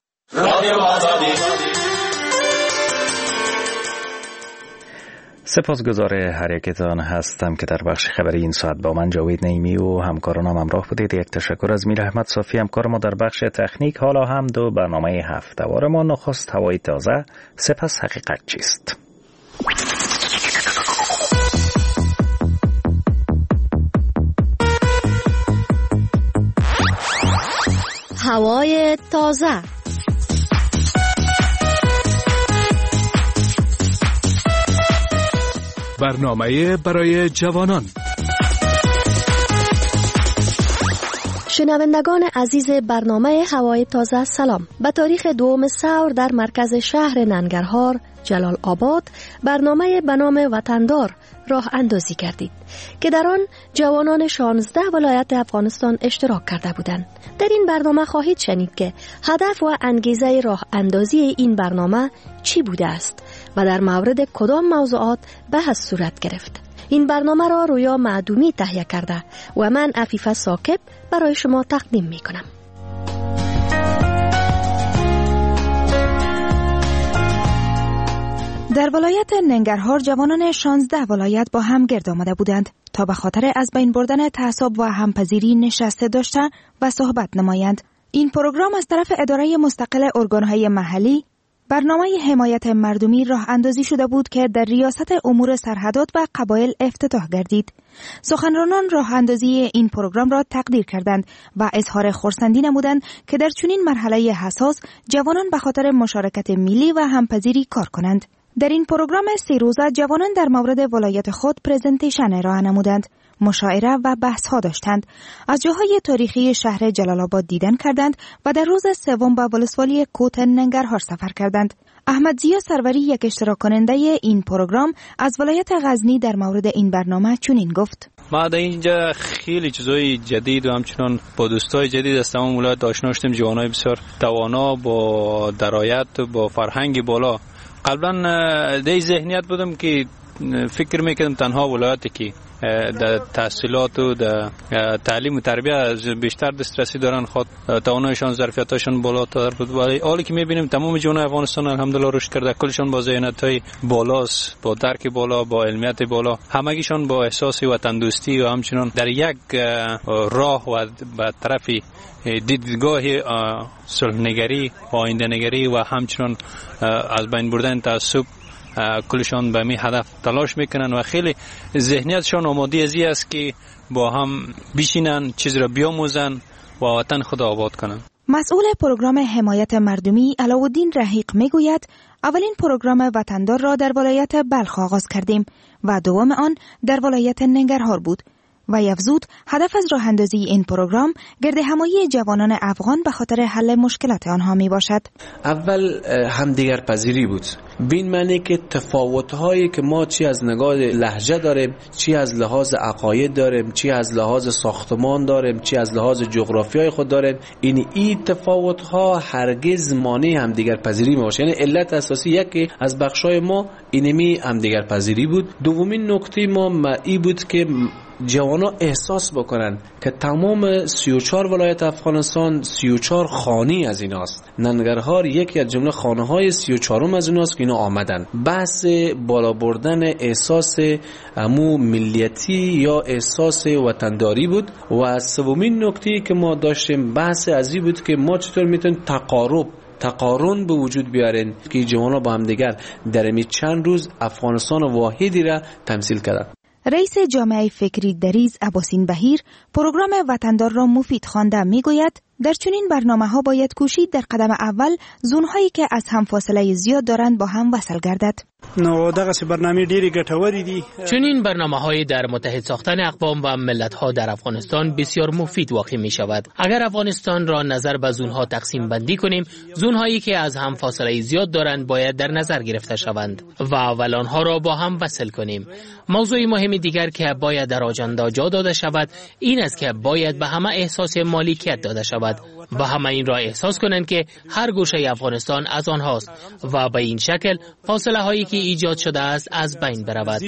سپاسگزار هر یکتان هستم که در بخش خبری این ساعت با من جاوید نعیمی و همکارانم همراه بودید. یک تشکر از میر احمد صافی همکار ما در بخش تکنیک. حالا هم دو برنامه هفته‌وار ما، نخست هوای تازه، سپس حقیقت چیست. هوای تازه. برنامه برای جوانان. شنوندگان عزیز برنامه هوای تازه سلام. به تاریخ دوم سور در مرکز شهر ننگرهار جلال آباد برنامه به نام وطندار راه اندازی کردید که در آن جوانان شانزده ولایت افغانستان اشتراک کرده بودند. در این برنامه خواهید شنید که هدف و انگیزه راه اندازی این برنامه چی بوده است و در مورد کدام موضوعات بحث صورت گرفت. این برنامه را رویا معدومی تهیه کرده و من عفیفه ثاقب برای شما تقدیم می کنم. در ولایت ننگرهار جوانان شانزده ولایت با هم گرد آمده بودند تا به خاطر از بین بردن تعصب و همپذیری نشسته داشتند و صحبت نمایند. این پروگرام از طرف اداره مستقل ارگان‌های محلی برنامه حمایت مردمی راه اندازی شده بود که در ریاست امور سرحدات و قبایل افتتاح گردید. سخنرانان راه اندازی این پروگرام را تقدیر کردند و اظهار خرسندی نمودند که در چنین مرحله حساس جوانان به خاطر مشارکت ملی و همپذیری کار کنند. در این پروگرام سه روزه جوانان در مورد ولایت خود پرزنتیشن ارائه نمودند، مشاعره و بحث ها داشتند. از جاهای تاریخی شهر جلال آباد دیدن کردند و در روز سوم به ولسوالی کوت ننگرهار سفر کردند. احمد زیا سروری یک اشتراک کننده این پروگرام از ولایت غزنی در مورد این برنامه چنین گفت: ما در اینجا خیلی چیزای جدید و همچنان با دوستای جدید از تمام ولایت آشنا شدیم، جوانای بسیار توانا با درایت با فرهنگ بالا. قبلا در ذهنیت بودم که فکر میکردم تنها ولایتی که در تحصیلات و در تعلیم و تربیت بیشتر دسترسی دارن، خود تواناییشان ظرفیتاشون بالاتر بود، ولی حالی که میبینیم تمام جوانای افغانستان الحمدلله رشد کرده، کلشون با ذهنیت‌های بالاست، با درک بالا، با علمیت بالا، همگیشون با احساس وطن دوستی و همچنان در یک راه و به طرف دیدگاه صلح‌نگری و آینده‌نگری و همچنان از بین بردن تعصب کلشان به می هدف تلاش میکنن و خیلی ذهنیتشان آماده ازی است که با هم بشینن، چیز را بیاموزن و وطن خود آباد کنن. مسئول پروگرام حمایت مردمی علاءالدین رحیق میگوید اولین پروگرام وطندار را در ولایت بلخ آغاز کردیم و دوم آن در ولایت ننگرهار بود و یفزود هدف از راه اندازی این پروگرام گرد همایی جوانان افغان به خاطر حل مشکلات آنها می باشد. اول همدیگر پذیری بود به این معنی که تفاوت‌هایی که ما چی از نگاه لهجه داریم، چی از لحاظ عقاید داریم، چی از لحاظ ساختمان داریم، چی از لحاظ جغرافیای خود داریم، این این تفاوت‌ها هرگز مانع همدیگر پذیری میشه. یعنی علت اساسی یکی از بخشای ما اینمی همدیگر پذیری بود. دومین نکته ما ای بود که جوانا احساس بکنن که تمام سی و چهار ولایت افغانستان سی و چهار خانی از ایناست. ننگرهار یکی از جمله خانه های سی و چهارم از ایناست که اینا آمدن. بحث بالا بردن احساس امو ملیتی یا احساس وطنداری بود. و سومین نکته که ما داشتیم بحث ازی بود که ما چطور میتونیم تقارب تقارن به وجود بیارن که جوانا با هم دیگر در این چند روز افغانستان واحدی را تمثیل کردن. رئیس جامعه فکری دریز عباسین بهیر پروگرام وطندار را مفید خوانده میگوید در چنین برنامه‌ها باید کوشید در قدم اول زونهایی که از هم فاصله زیاد دارند با هم وصل گردد. نو دغه برنامه ډیری ګټورې دي. چنین برنامه‌های در متحد ساختن اقوام و ملت‌ها در افغانستان بسیار مفید واقع می‌شود. اگر افغانستان را نظر به زون‌ها تقسیم بندی کنیم، زون‌هایی که از هم فاصله زیاد دارند باید در نظر گرفته شوند و اول آنها را با هم وصل کنیم. موضوع مهم دیگر که باید در آجندا جا داده شود این است که باید به همه احساس مالکیت داده شود و همه این را احساس کنند که هر گوشه افغانستان از آنهاست و به این شکل فاصله هایی که ایجاد شده است از بین برود.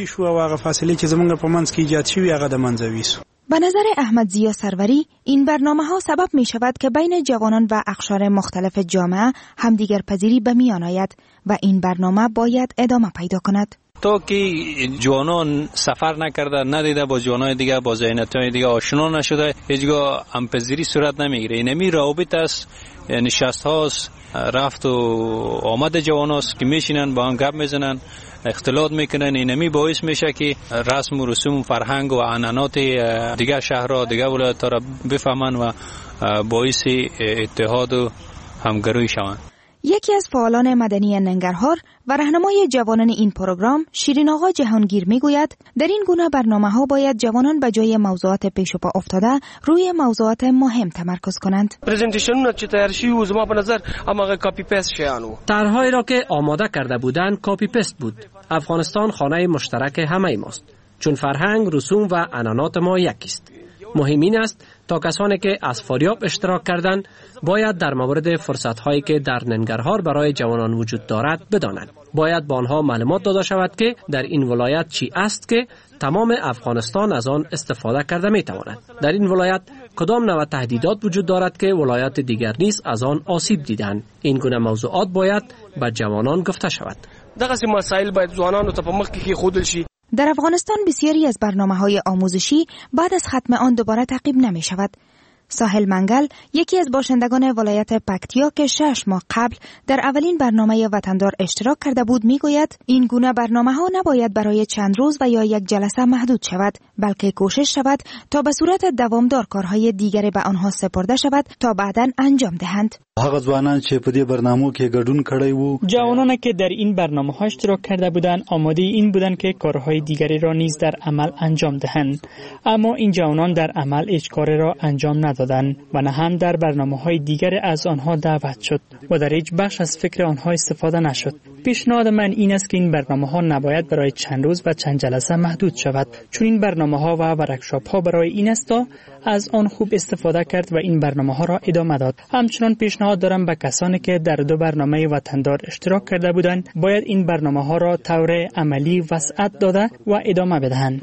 به نظر احمد زیا سروری این برنامه ها سبب می شود که بین جوانان و اقشار مختلف جامعه همدیگر پذیری به میان آید و این برنامه باید ادامه پیدا کند. تا که جوانان سفر نکرده، ندیده، با جوانای دیگه با ذهنیت‌های دیگه آشنا نشده، هیچگاه همپذیری صورت نمیگیره. اینمی روابط است، نشست هاست، رفت و آمد جواناست که میشینن با هم گپ میزنن، اختلاط میکنن. اینمی باعث میشه که رسم و رسوم، فرهنگ و عنعنات دیگه شهرها، دیگه ولایت‌ها را بفهمن و باعث اتحاد و همگرایی شوند. یکی از فعالان مدنی ننگرهار و راهنمای جوانان این پروگرام شیرین آقا جهانگیر میگوید در این گونه برنامه‌ها باید جوانان به جای موضوعات پیش پا افتاده روی موضوعات مهم تمرکز کنند. پرزنتیشنونه چې تیار شوی و زما په نظر همغه کاپی پیست شیانو. طرحهایی را که آماده کرده بودند کاپی پیست بود. افغانستان خانه مشترک همه ماست، چون فرهنگ، رسوم و عنعنات ما یکیست. مهم این است تا کسانی که از فاریاب اشتراک کردند باید در مورد فرصت‌هایی که در ننگرهار برای جوانان وجود دارد بدانند. باید با آنها معلومات داده شود که در این ولایت چی است که تمام افغانستان از آن استفاده کرده می‌تواند. در این ولایت کدام نوع تهدیدات وجود دارد که ولایت دیگر نیز از آن آسیب دیدند. این گونه موضوعات باید به جوانان گفته شود. دغه مسائل باید جوانانو ته په مخ کې خودل شي. در افغانستان بسیاری از برنامه‌های آموزشی بعد از ختم آن دوباره تعقیب نمی شود. ساحل منگل یکی از باشندگان ولایت پکتیا که شش ماه قبل در اولین برنامه وطندار اشتراک کرده بود میگوید این گونه برنامه‌ها نباید برای چند روز و یا یک جلسه محدود شود، بلکه کوشش شود تا به صورت دوامدار کارهای دیگری به آنها سپرده شود تا بعداً انجام دهند. هغه ځوانان چې په دې برنامو کې ګډون کړی وو، جوانان که در این برنامه‌ها اشتراک کرده بودند آماده این بودند که کارهای دیگری را نیز در عمل انجام دهند، اما این جوانان در عمل هیچ کاری را انجام ندادند و نه هم در برنامه‌های دیگری از آنها دعوت شد و در هیچ بخش از فکر آنها استفاده نشد. پیشنهاد من این است که این برنامه‌ها نباید برای چند روز و چند جلسه محدود شود، چون این برنامه‌ها و ورکشاپ‌ها برای این است تا از آن خوب استفاده کرد و این برنامه‌ها را ادامه داد. همچنین پیشنهاد دارم به کسانی که در دو برنامه وطندار اشتراک کرده بودند باید این برنامه‌ها را طور عملی وسعت داده و ادامه بدهند.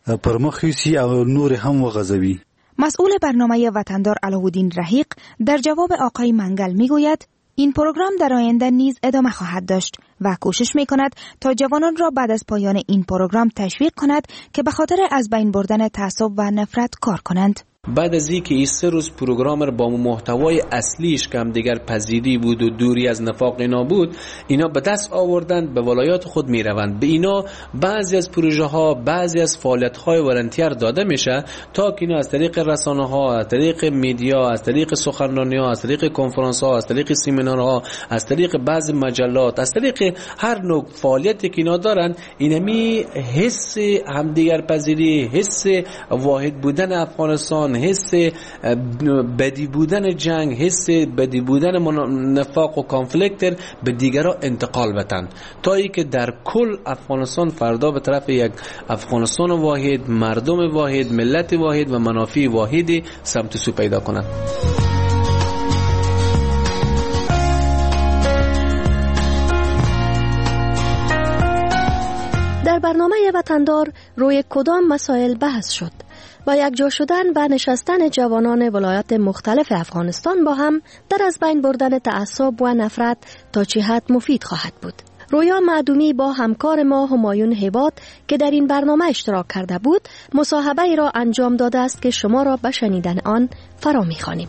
پرمخیسی او نور هم وغزوی. مسئول برنامه وطندار علاءالدین رحیق در جواب آقای منگل میگوید این پروگرام در آینده نیز ادامه خواهد داشت و کوشش می کند تا جوانان را بعد از پایان این پروگرام تشویق کند که به خاطر از بین بردن تعصب و نفرت کار کنند. بعد از اینکه این سه روز پروگرام را با محتوای اصلیش که هم دیگر پذیری بود و دوری از نفاق اینا بود، اینا به دست آوردند به ولایات خود می روند. به اینا بعضی از پروژه ها، بعضی از فعالیت های ولنتیر داده میشه تا که اینا از طریق رسانه ها، از طریق میدیا، از طریق سخنرانی ها، از طریق کنفرانس ها، از طریق سمینارها، از طریق بعضی مجلات، از طریق هر نوع فعالیتی که اینا دارن، اینمی حس همدیگر پذیری، حس واحد بودن افغانستان، حس بدی بودن جنگ، حس بدی بودن نفاق و کانفلیکت به دیگران انتقال بدن، تا ای که در کل افغانستان فردا به طرف یک افغانستان واحد، مردم واحد، ملت واحد و منافع واحدی سمت سو پیدا کنند. در برنامه وطندار روی کدام مسائل بحث شد؟ با یک جا شدن و نشستن جوانان ولایات مختلف افغانستان با هم در از بین بردن تعصب و نفرت تا چه حد مفید خواهد بود. رویا معدومی با همکار ما همایون هیبات که در این برنامه اشتراک کرده بود مصاحبه ای را انجام داده است که شما را به شنیدن آن فرا می‌خوانیم.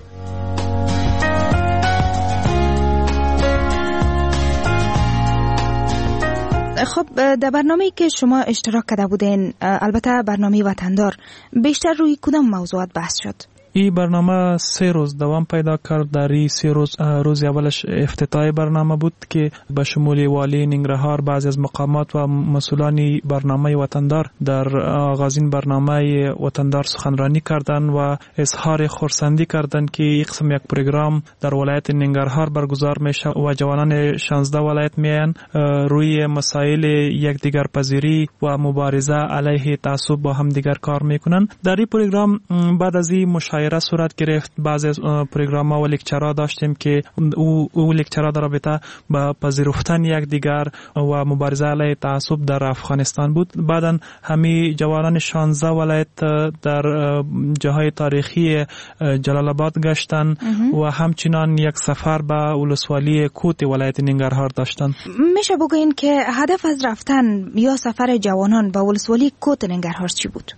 خب در برنامه‌ای که شما اشتراک کرده بودین، البته برنامه وطندار، بیشتر روی کدام موضوعات بحث شد؟ این برنامه سه روز دوام پیدا کرد. در این سه روز روز اولش افتتاح برنامه بود که به شمول والی ننگرهار، بعضی از مقامات و مسئولان برنامه وطندار در آغاز این برنامه وطندار سخنرانی کردند و اظهار خرسندی کردند که این قسم یک پروگرام در ولایت ننگرهار برگزار میشه و جوانان شانزده ولایت میان روی مسائل یکدیگر پذیری و مبارزه علیه تعصب با هم دیگر کار میکنن. در این پروگرام بعد از این مشاهده صورت گرفت. بعضی از پروگرام‌ها و لکچرها داشتیم که او او لکچرها در رابطه با پذیرفتن یکدیگر و مبارزه علیه تعصب در افغانستان بود. بعداً همه جوانان شانزده ولایت در جاهای تاریخی جلال آباد گشتن و همچنان یک سفر به ولسوالی کوت ولایت ننگرهار داشتن. میشه بگوین که هدف از رفتن یا سفر جوانان به ولسوالی کوت ننگرهار چی بود؟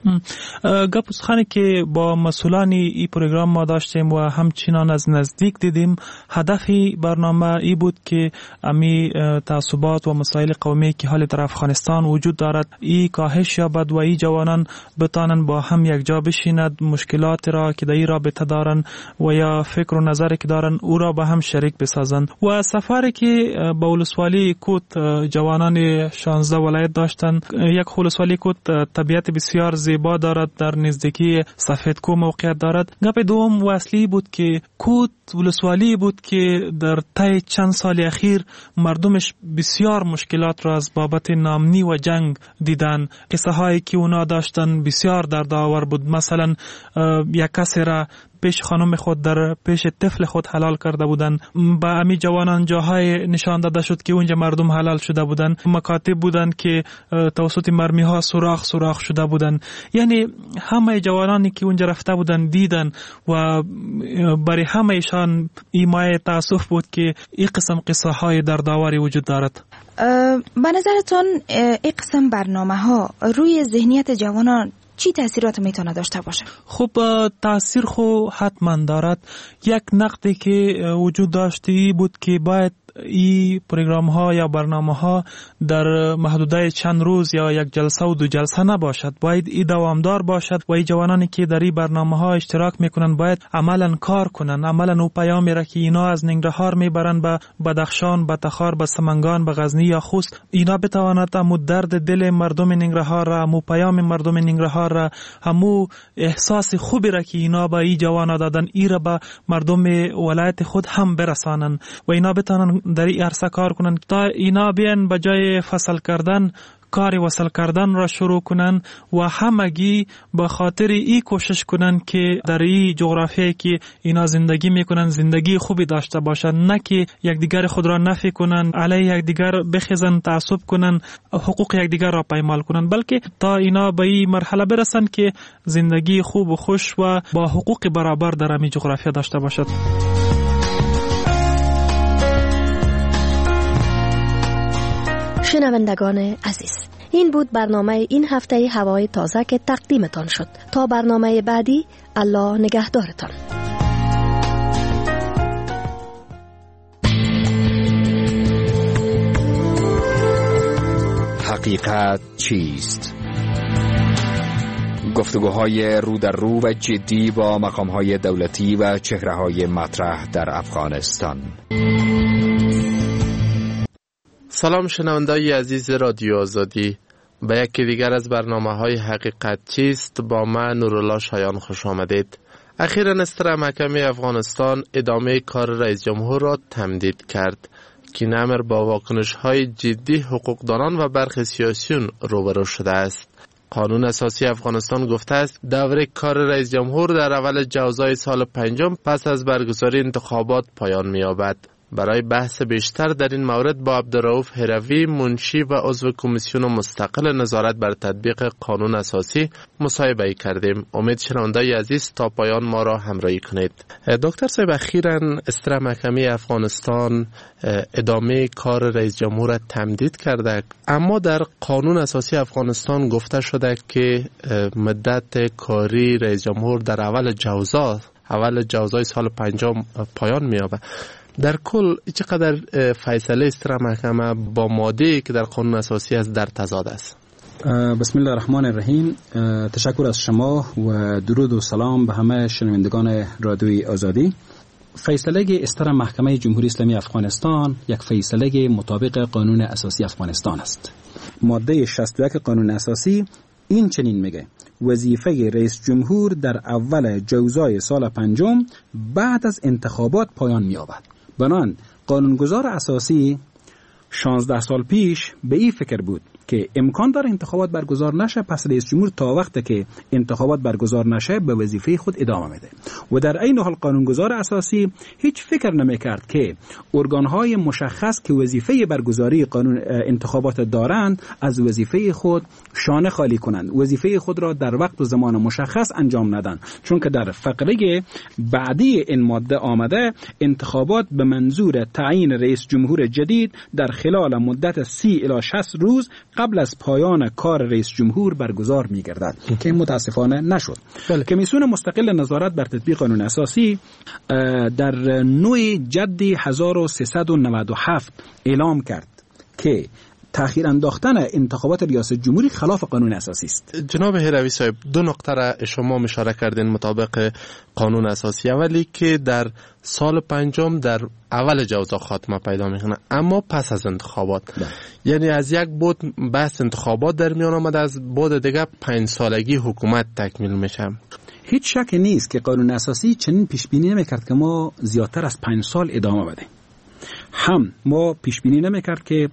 گپ سخنی که با مسئولان این پروگرام ما داشتیم و همچنان از نزدیک دیدیم، هدفی برنامه ای بود که امی تعصبات و مسائل قومی که حال در افغانستان وجود دارد ای کاهش یابد و ای جوانان بتانن با هم یک جا بشیند، مشکلات را که در این رابطه دارن و یا فکر و نظری که دارن او را با هم شریک بسازند. و سفری که با ولسوالی کوت جوانان شانزده ولایت داشتن، یک ولسوالی کوت طبیعت بسیار زیبا دارد، در نزدیکی سفیدکو موقعیت دارد. گپ دوم و اصلی بود که کوت ولسوالی بود که در طی چند سال اخیر مردمش بسیار مشکلات را از بابت ناامنی و جنگ دیدن. قصه هایی که اونا داشتن بسیار دردآور بود. مثلا یک کسی را پیش خانم خود در پیش طفل خود حلال کرده بودن. با امی جوانان جاهای نشان داده شد که اونجا مردم حلال شده بودن. مکاتب بودن که توسط مرمی ها سوراخ سوراخ شده بودن. یعنی همه جوانانی که اونجا رفته بودن دیدن و برای همه ایشان ایمای تاسف بود که این قسم قصه های دردآوری وجود دارد. به نظرتون این قسم برنامه ها روی ذهنیت جوانان چی تأثیرات میتونه داشته باشه؟ خب تأثیر خو حتما دارد. یک نقدی که وجود داشتی بود که باید این پروگرام ها یا برنامه ها در محدوده چند روز یا یک جلسه و دو جلسه نباشد، باید این دوامدار باشد و این جوانانی که در این برنامه ها اشتراک میکنن باید عملا کار کنن، عملا او پیامی را که اینا از ننگرهار میبرن به بدخشان، به تخار، به سمنگان، به غزنی یا خوست، اینا بتواند همو درد دل مردم ننگرهار را، همو پیام مردم ننگرهار را، همو احساس خوبی را که اینا با این جوانا دادن ای را به مردم ولایت خود هم برسانن و اینا بتوانن در این عرصه کار کنن تا اینا بیان به جای فصل کردن کار وصل کردن را شروع کنن و همگی به خاطر این کوشش کنن که در این جغرافیایی که اینا زندگی میکنن زندگی خوبی داشته باشن، نه که یکدیگر خود را نفی کنن، علیه یکدیگر بخیزن، تعصب کنن، حقوق یکدیگر را پایمال کنن، بلکه تا اینا به این مرحله برسن که زندگی خوب و خوش و با حقوق برابر در همین جغرافیا داشته باشد. شنوندگان عزیز، این بود برنامه این هفته هوای تازه که تقدیمتان شد. تا برنامه بعدی، الله نگهدارتان. حقیقت چیست؟ گفتگوهای رو در رو و جدی با مقامهای دولتی و چهره‌های مطرح در افغانستان. سلام شنوندای عزیز رادیو آزادی، به یکی دیگر از برنامه‌های حقیقت چیست با من نورالله شایان خوش آمدید. اخیراً استرا محکمه افغانستان ادامه کار رئیس جمهور را تمدید کرد که این امر با واکنش‌های جدی حقوقدانان و برخی سیاسیون روبرو شده است. قانون اساسی افغانستان گفته است دوره کار رئیس جمهور در اول جوزای سال پنجم پس از برگزاری انتخابات پایان می‌یابد. برای بحث بیشتر در این مورد با عبدالرؤوف هروی، منشی و عضو کمیسیون مستقل نظارت بر تطبیق قانون اساسی مصاحبه کردیم. امید شنوندای عزیز تا پایان ما را همراهی کنید. دکتر صاحب، اخیراً استرا محکمه افغانستان ادامه کار رئیس جمهور را تمدید کرده، اما در قانون اساسی افغانستان گفته شده که مدت کاری رئیس جمهور در اول جوزا اول جوزای سال پنجم پایان می‌یابد. در کل چقدر فیصله استرا محکمه با ماده‌ای که در قانون اساسی است در تضاد است؟ بسم الله الرحمن الرحیم. تشکر از شما و درود و سلام به همه شنوندگان رادیوی آزادی. فیصله استرا محکمه جمهوری اسلامی افغانستان یک فیصله مطابق قانون اساسی افغانستان است. ماده شصت و یک قانون اساسی این چنین میگه: وظیفه رئیس جمهور در اول جوزای سال پنجم بعد از انتخابات پایان می‌یابد. بنابراین قانونگذار اساسی شانزده سال پیش به این فکر بود که امکان داره انتخابات برگزار نشه، پس رئیس جمهور تا وقتی که انتخابات برگزار نشه به وظیفه خود ادامه میده. و در این حال قانونگذار اساسی هیچ فکر نمیکرد که ارگانهای مشخص که وظیفه برگزاری قانون انتخابات دارند از وظیفه خود شانه خالی کنند، وظیفه خود را در وقت و زمان مشخص انجام ندن، چون که در فقره بعدی این ماده آمده انتخابات به منظور تعیین رئیس جمهور جدید در خلال مدت سی الی شصت روز قبل از پایان کار رئیس جمهور برگزار می‌گردد که متاسفانه نشد. کمیسیون مستقل نظارت بر تطبیق قانون اساسی در نوع جدی هزار و سیصد و نود و هفت اعلام کرد که تأخیر انداختن انتخابات ریاست جمهوری خلاف قانون اساسی است. جناب هروی صاحب، دو نکته را شما اشاره کردین مطابق قانون اساسی. اولی که در سال پنجم در اول جوزا خاتمه پیدا میکنه، اما پس از انتخابات ده. یعنی از یک بود بحث انتخابات در میان آمده، از بود دیگه پنج سالگی حکومت تکمیل میشه. هیچ شک نیست که قانون اساسی چنین پیش بینی نمیکرد که ما زیادتر از پنج سال ادامه بدیم. هم ما پیش بینی نمیکرد که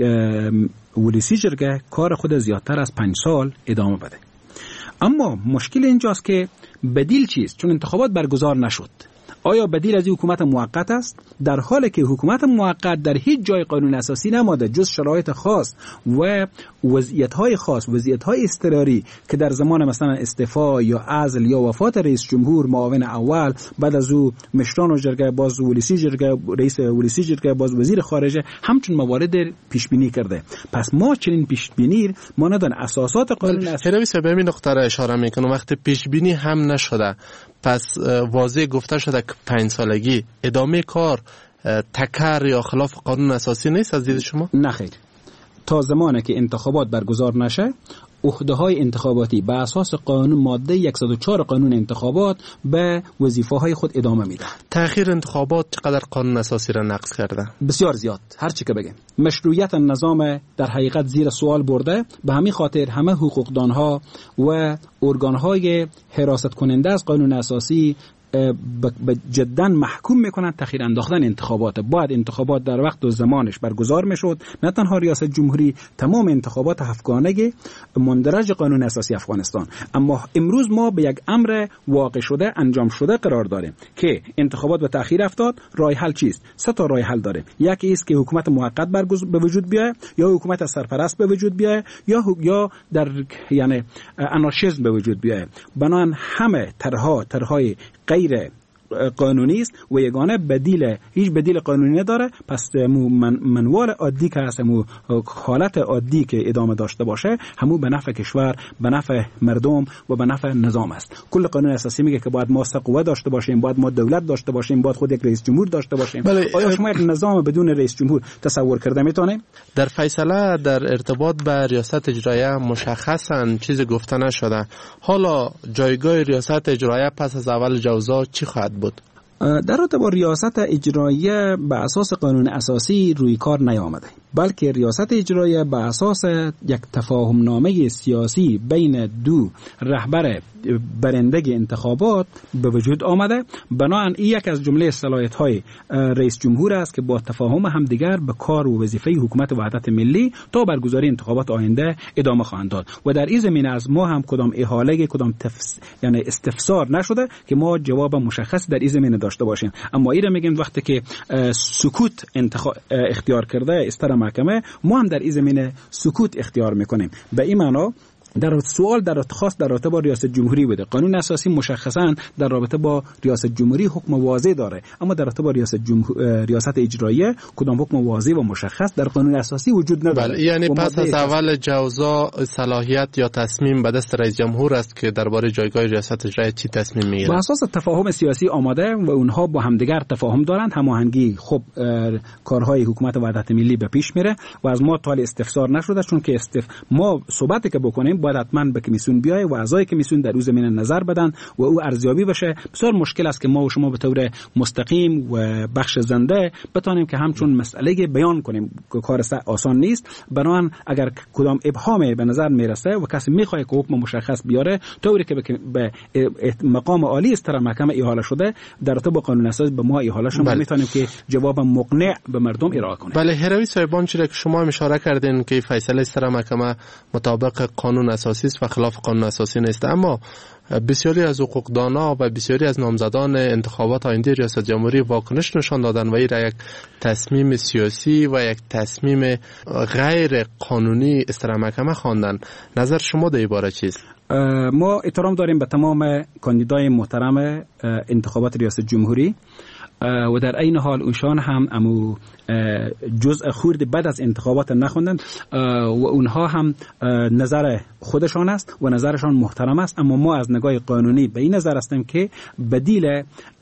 ولسی جرگه کار خود زیادتر از پنج سال ادامه بده. اما مشکل اینجاست که بدیل چیست؟ چون انتخابات برگزار نشد. آیا بدیل از این حکومت موقت است؟ در حالی که حکومت موقت در هیچ جای قانون اساسی نماده جز شرایط خاص و وضعیت‌های خاص، وضعیت‌های اضطراری که در زمان مثلا استعفا یا عزل یا وفات رئیس جمهور، معاون اول، بعد از او مشران و جرگه، باز ولسی جرگه، رئیس ولسی جرگه، باز وزیر خارجه، همچون موارد پیش بینی کرده. پس ما چنین پیش بینی ما ندان اساسات قانون اساسی به همین نقطه را اشاره میکنم. وقتی پیش بینی هم نشده، پس واضح گفته شده که پنج سالگی ادامه کار تکرار یا خلاف قانون اساسی نیست از دید شما؟ نه خیر. تا زمانی که انتخابات برگزار نشه، عهده‌های انتخاباتی به اساس قانون ماده صد و چهار قانون انتخابات به وظیفه‌های خود ادامه میده. تأخیر انتخابات چقدر قانون اساسی را نقض کرده؟ بسیار زیاد. هر چی که بگیم مشروعیت نظام در حقیقت زیر سوال برده. به همین خاطر همه حقوقدانها و ارگان‌های حراست کننده از قانون اساسی به جداً محکوم میکنن تأخیر انداختن انتخابات. باید انتخابات در وقت و زمانش برگزار میشد. نه تنها ریاست جمهوری، تمام انتخابات هفتگانه مندرج قانون اساسی افغانستان. اما امروز ما به یک امر واقع شده، انجام شده قرار داریم که انتخابات به تأخیر افتاد. راه حل چیست؟ سه تا راه حل داره. یکی است که حکومت موقت برگزار به وجود بیاید، یا حکومت سرپرست به وجود بیاید، یا یا در یعنی آنارشیسم به وجود بیاید. بنابراین همه طرحها طرحهای غیر قانونی است و یگانه بدیل، هیچ بدیل قانونی نداره. پس من منوال عادی که هست، همون حالت عادی که ادامه داشته باشه، همون به نفع کشور، به نفع مردم و به نفع نظام است. کل قانون اساسی میگه که باید ما قوه داشته باشیم، باید ما دولت داشته باشیم، باید خود یک رئیس جمهور داشته باشیم. بله. آیا شما یک نظام بدون رئیس جمهور تصور کرده میتونه؟ در فیصله در ارتباط به ریاست اجرایه مشخصاً چیزی گفته نشده. حالا جایگاه ریاست اجرایه پس از اول جوزا چی خواهد بود؟ در رابطه با ریاست اجراییه به اساس قانون اساسی روی کار نیامده. بلکه ریاست اجرایی به اساس یک تفاهم نامه سیاسی بین دو رهبر برنده انتخابات به وجود آمده. بنابراین این یک از جمله صلاحیت های رئیس جمهور است که با تفاهم همدیگر به کار و وظیفه حکومت وحدت ملی تا برگزاری انتخابات آینده ادامه خواهند داد و در این زمینه از ما هم کدام احاله کدام تفس... یعنی استفسار نشده که ما جواب مشخص در این زمینه داشته باشیم. اما این میگیم وقتی که سکوت انتخ... اختیار کرده استر محکمه، ما هم در این زمینه سکوت اختیار میکنیم. به این معنا در سوال در خاص در رابطه با ریاست جمهوری بوده. قانون اساسی مشخصاً در رابطه با ریاست جمهوری حکم واضح داره، اما در رابطه با ریاست جمهور... ریاست اجراییه کدام حکم واضح و مشخص در قانون اساسی وجود نداره. بله، یعنی پس از اول جوزا صلاحیت یا تصمیم به دست رئیس جمهور است که درباره جایگاه ریاست اجرایی چی تصمیم میگیره. بر اساس تفاهم سیاسی آماده و اونها با همدیگر تفاهم دارند، هماهنگی خب کارهای حکومت وحدت ملی به پیش میره و از ما تا استفسار نشده، چون که استف... ما صحبتی که بکنیم باید حتما به کمیسیون بیای و اعضای کمیسیون در روز زمینه نظر بدن و او ارزیابی بشه. بسیار مشکل است که ما و شما به طور مستقیم و بخش زنده بتونیم که همچون مسئله بیان کنیم، کار آسان نیست. بنابراین اگر کدام ابهام به نظر میرسه و کسی میخواد که حکم مشخص بیاره طوری که به مقام عالی استر محکمه احاله شده در تو با قانون اساسی به ما احاله شده، بله. میتونیم که جواب مقنع به مردم ارائه کنیم. بله، هروی صاحبان چیزی که شما اشاره کردین که فیصله استر محکمه مطابق قانون اساسی و خلاف قانون اساسی نیست، اما بسیاری از حقوقدانا و بسیاری از نامزدان انتخابات آینده ریاست جمهوری واکنش نشان دادن و این را یک تصمیم سیاسی و یک تصمیم غیر قانونی استر محکمه خواندن. نظر شما در این باره چیست؟ ما احترام داریم به تمام کاندیدای محترم انتخابات ریاست جمهوری و در این حال اونشان هم امو جزء خورد بعد از انتخابات نخوندن و اونها هم نظر خودشان است و نظرشان محترم است، اما ما از نگاه قانونی به این نظر هستیم که بدیل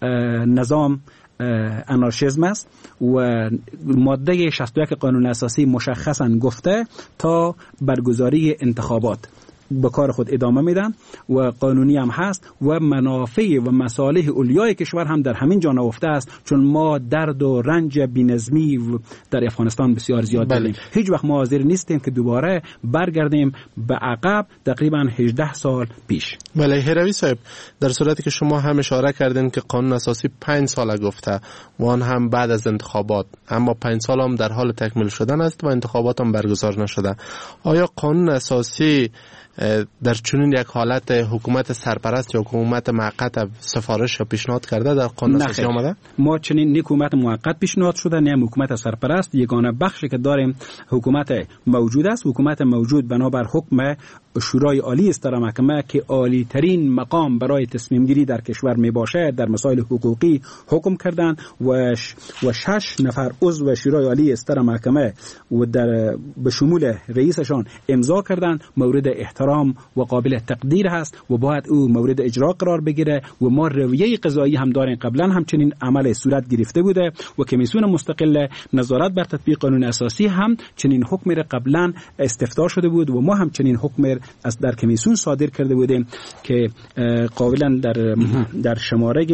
نظام انارشیسم است و ماده شصت و یک قانون اساسی مشخصاً گفته تا برگزاری انتخابات به کار خود ادامه میدن و قانونی هم هست و منافع و مصالح اولیای کشور هم در همین جا نهفته است، چون ما درد و رنج بی‌نظمی در افغانستان بسیار زیاد داریم. هیچ وقت ما حاضر نیستیم که دوباره برگردیم به عقب تقریبا هجده سال پیش. بله هروی صاحب، در صورتی که شما هم اشاره کردین که قانون اساسی پنج سال گفته و آن هم بعد از انتخابات، اما پنج سال هم در حال تکمیل شدن است و انتخابات هم برگزار نشده، آیا قانون اساسی در چنین یک حالت حکومت سرپرست یا حکومت موقت سفارش یا پیشنهاد کرده در قانون اساسی آمده؟ ما چنین حکومت موقت پیشنهاد شده، نه حکومت سرپرست. یگانه بخشی که داریم حکومت موجود است. حکومت موجود بنابر حکم شورای عالی استر محکمه که عالی ترین مقام برای تصمیم گیری در کشور می باشه در مسائل حقوقی حکم کردن و ش... و شش نفر عضو شورای عالی استر محکمه و در به شمول رئیسشان امضا کردن. مورد احترام و قابل تقدیر هست و باید او مورد اجرا قرار بگیره و ما رویه قضایی هم داریم. قبلا همچنین عمل صورت گرفته بوده و کمیسیون مستقل نظارت بر تطبیق قانون اساسی هم چنین حکمی را قبلا استفتاء شده بود و ما هم چنین حکم از در کمیسیون صادر کرده بودیم که قابلا در در شماره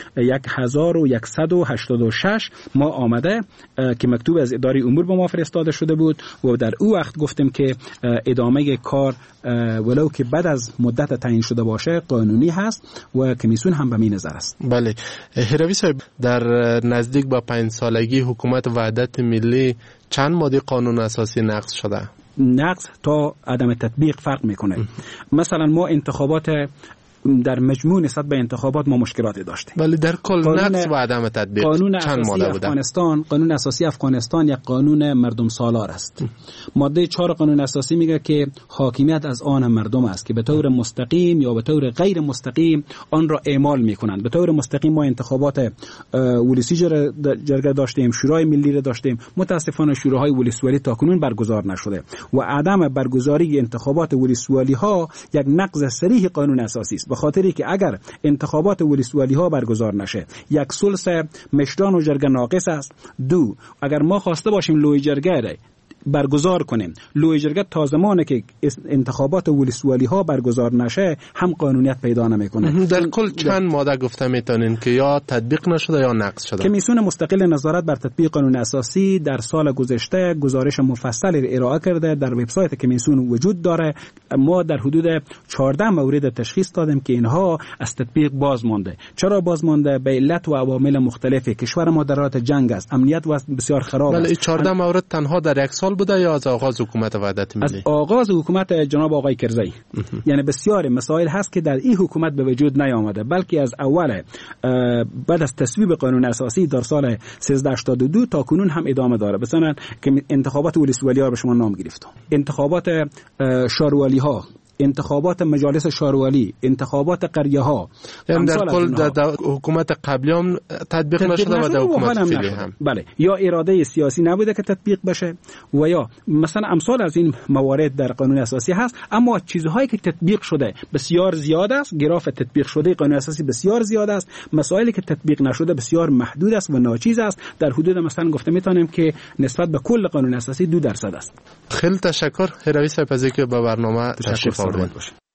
هزار و صد و هشتاد و شش ما آمده که مکتوب از اداره امور به ما فرستاده شده بود و در او وقت گفتیم که ادامه کار ولو که بعد از مدت تعیین شده باشه قانونی هست و کمیسیون هم به می نظر است. بله هروی صاحب، در نزدیک با پنج سالگی حکومت وحدت ملی چند ماده قانون اساسی نقض شده؟ نقض تا عدم تطبیق فرق میکنه. مثلا ما انتخابات در مجموع نسبت به انتخابات ما مشکلاتی داشتیم، ولی در کل نقض و عدم تطبیق قانون چند ماده بوده؟ افغانستان قانون اساسی افغانستان یک قانون مردم سالار است. ماده چهار قانون اساسی میگه که حاکمیت از آن مردم است که به طور مستقیم یا به طور غیر مستقیم آن را اعمال میکنند. به طور مستقیم ما انتخابات ولسی جرگه داشتیم، شورای ملی را داشتیم. متاسفانه شوراهای ولسوالی تاکنون برگزار نشده و عدم برگزاری انتخابات ولسوالی ها یک نقض صریح قانون اساسی است، به خاطری که اگر انتخابات ولسوالی ها برگزار نشه یک ثلث مشران و جرگه ناقص است. دو، اگر ما خواسته باشیم لوی جرگه برگزار کنیم. لوی جرگه تا زمانی که انتخابات ولسوالی ها برگزار نشه هم قانونیت پیدا نمیکنه. در کل چند ماده گفته میتونین که یا تطبیق نشده یا نقض شده؟ کمیسیون مستقل نظارت بر تطبیق قانون اساسی در سال گذشته گزارش مفصلی ارائه کرده، در وبسایت کمیسیون وجود داره. ما در حدود چهارده مورد تشخیص دادیم که اینها از تطبیق باز مانده. چرا باز مانده؟ به علت و عوامل مختلفی. کشور ما در حالت جنگ است، امنیت بسیار خراب است. ولی چهارده مورد تنها در یک سال بوده یا از آغاز حکومت وحدت ملی؟ از آغاز حکومت جناب آقای کرزی. یعنی بسیار مسائل هست که در این حکومت به وجود نیامده، بلکه از اول بعد از تصویب قانون اساسی در سال سیزده هشتاد و دو تا کنون هم ادامه داره. مثلا که انتخابات ولسوالی ها به شما نام گرفتم، انتخابات شاروالی ها، انتخابات مجالس شاروالی، انتخابات قریه ها، یعنی در کل در حکومت قبلی هم تطبیق نشده و در حکومت فعلی هم. بله، یا اراده سیاسی نبوده که تطبیق بشه و یا مثلا امثال از این موارد در قانون اساسی هست، اما چیزهایی که تطبیق شده بسیار زیاد است. گراف تطبیق شده قانون اساسی بسیار زیاد است، مسائلی که تطبیق نشده بسیار محدود است و ناچیز است. در حدود مثلا گفته میتونیم که نسبت به کل قانون اساسی دو درصد است. خیلی تشکر هروی سپزی که به برنامه تشریف آوردید.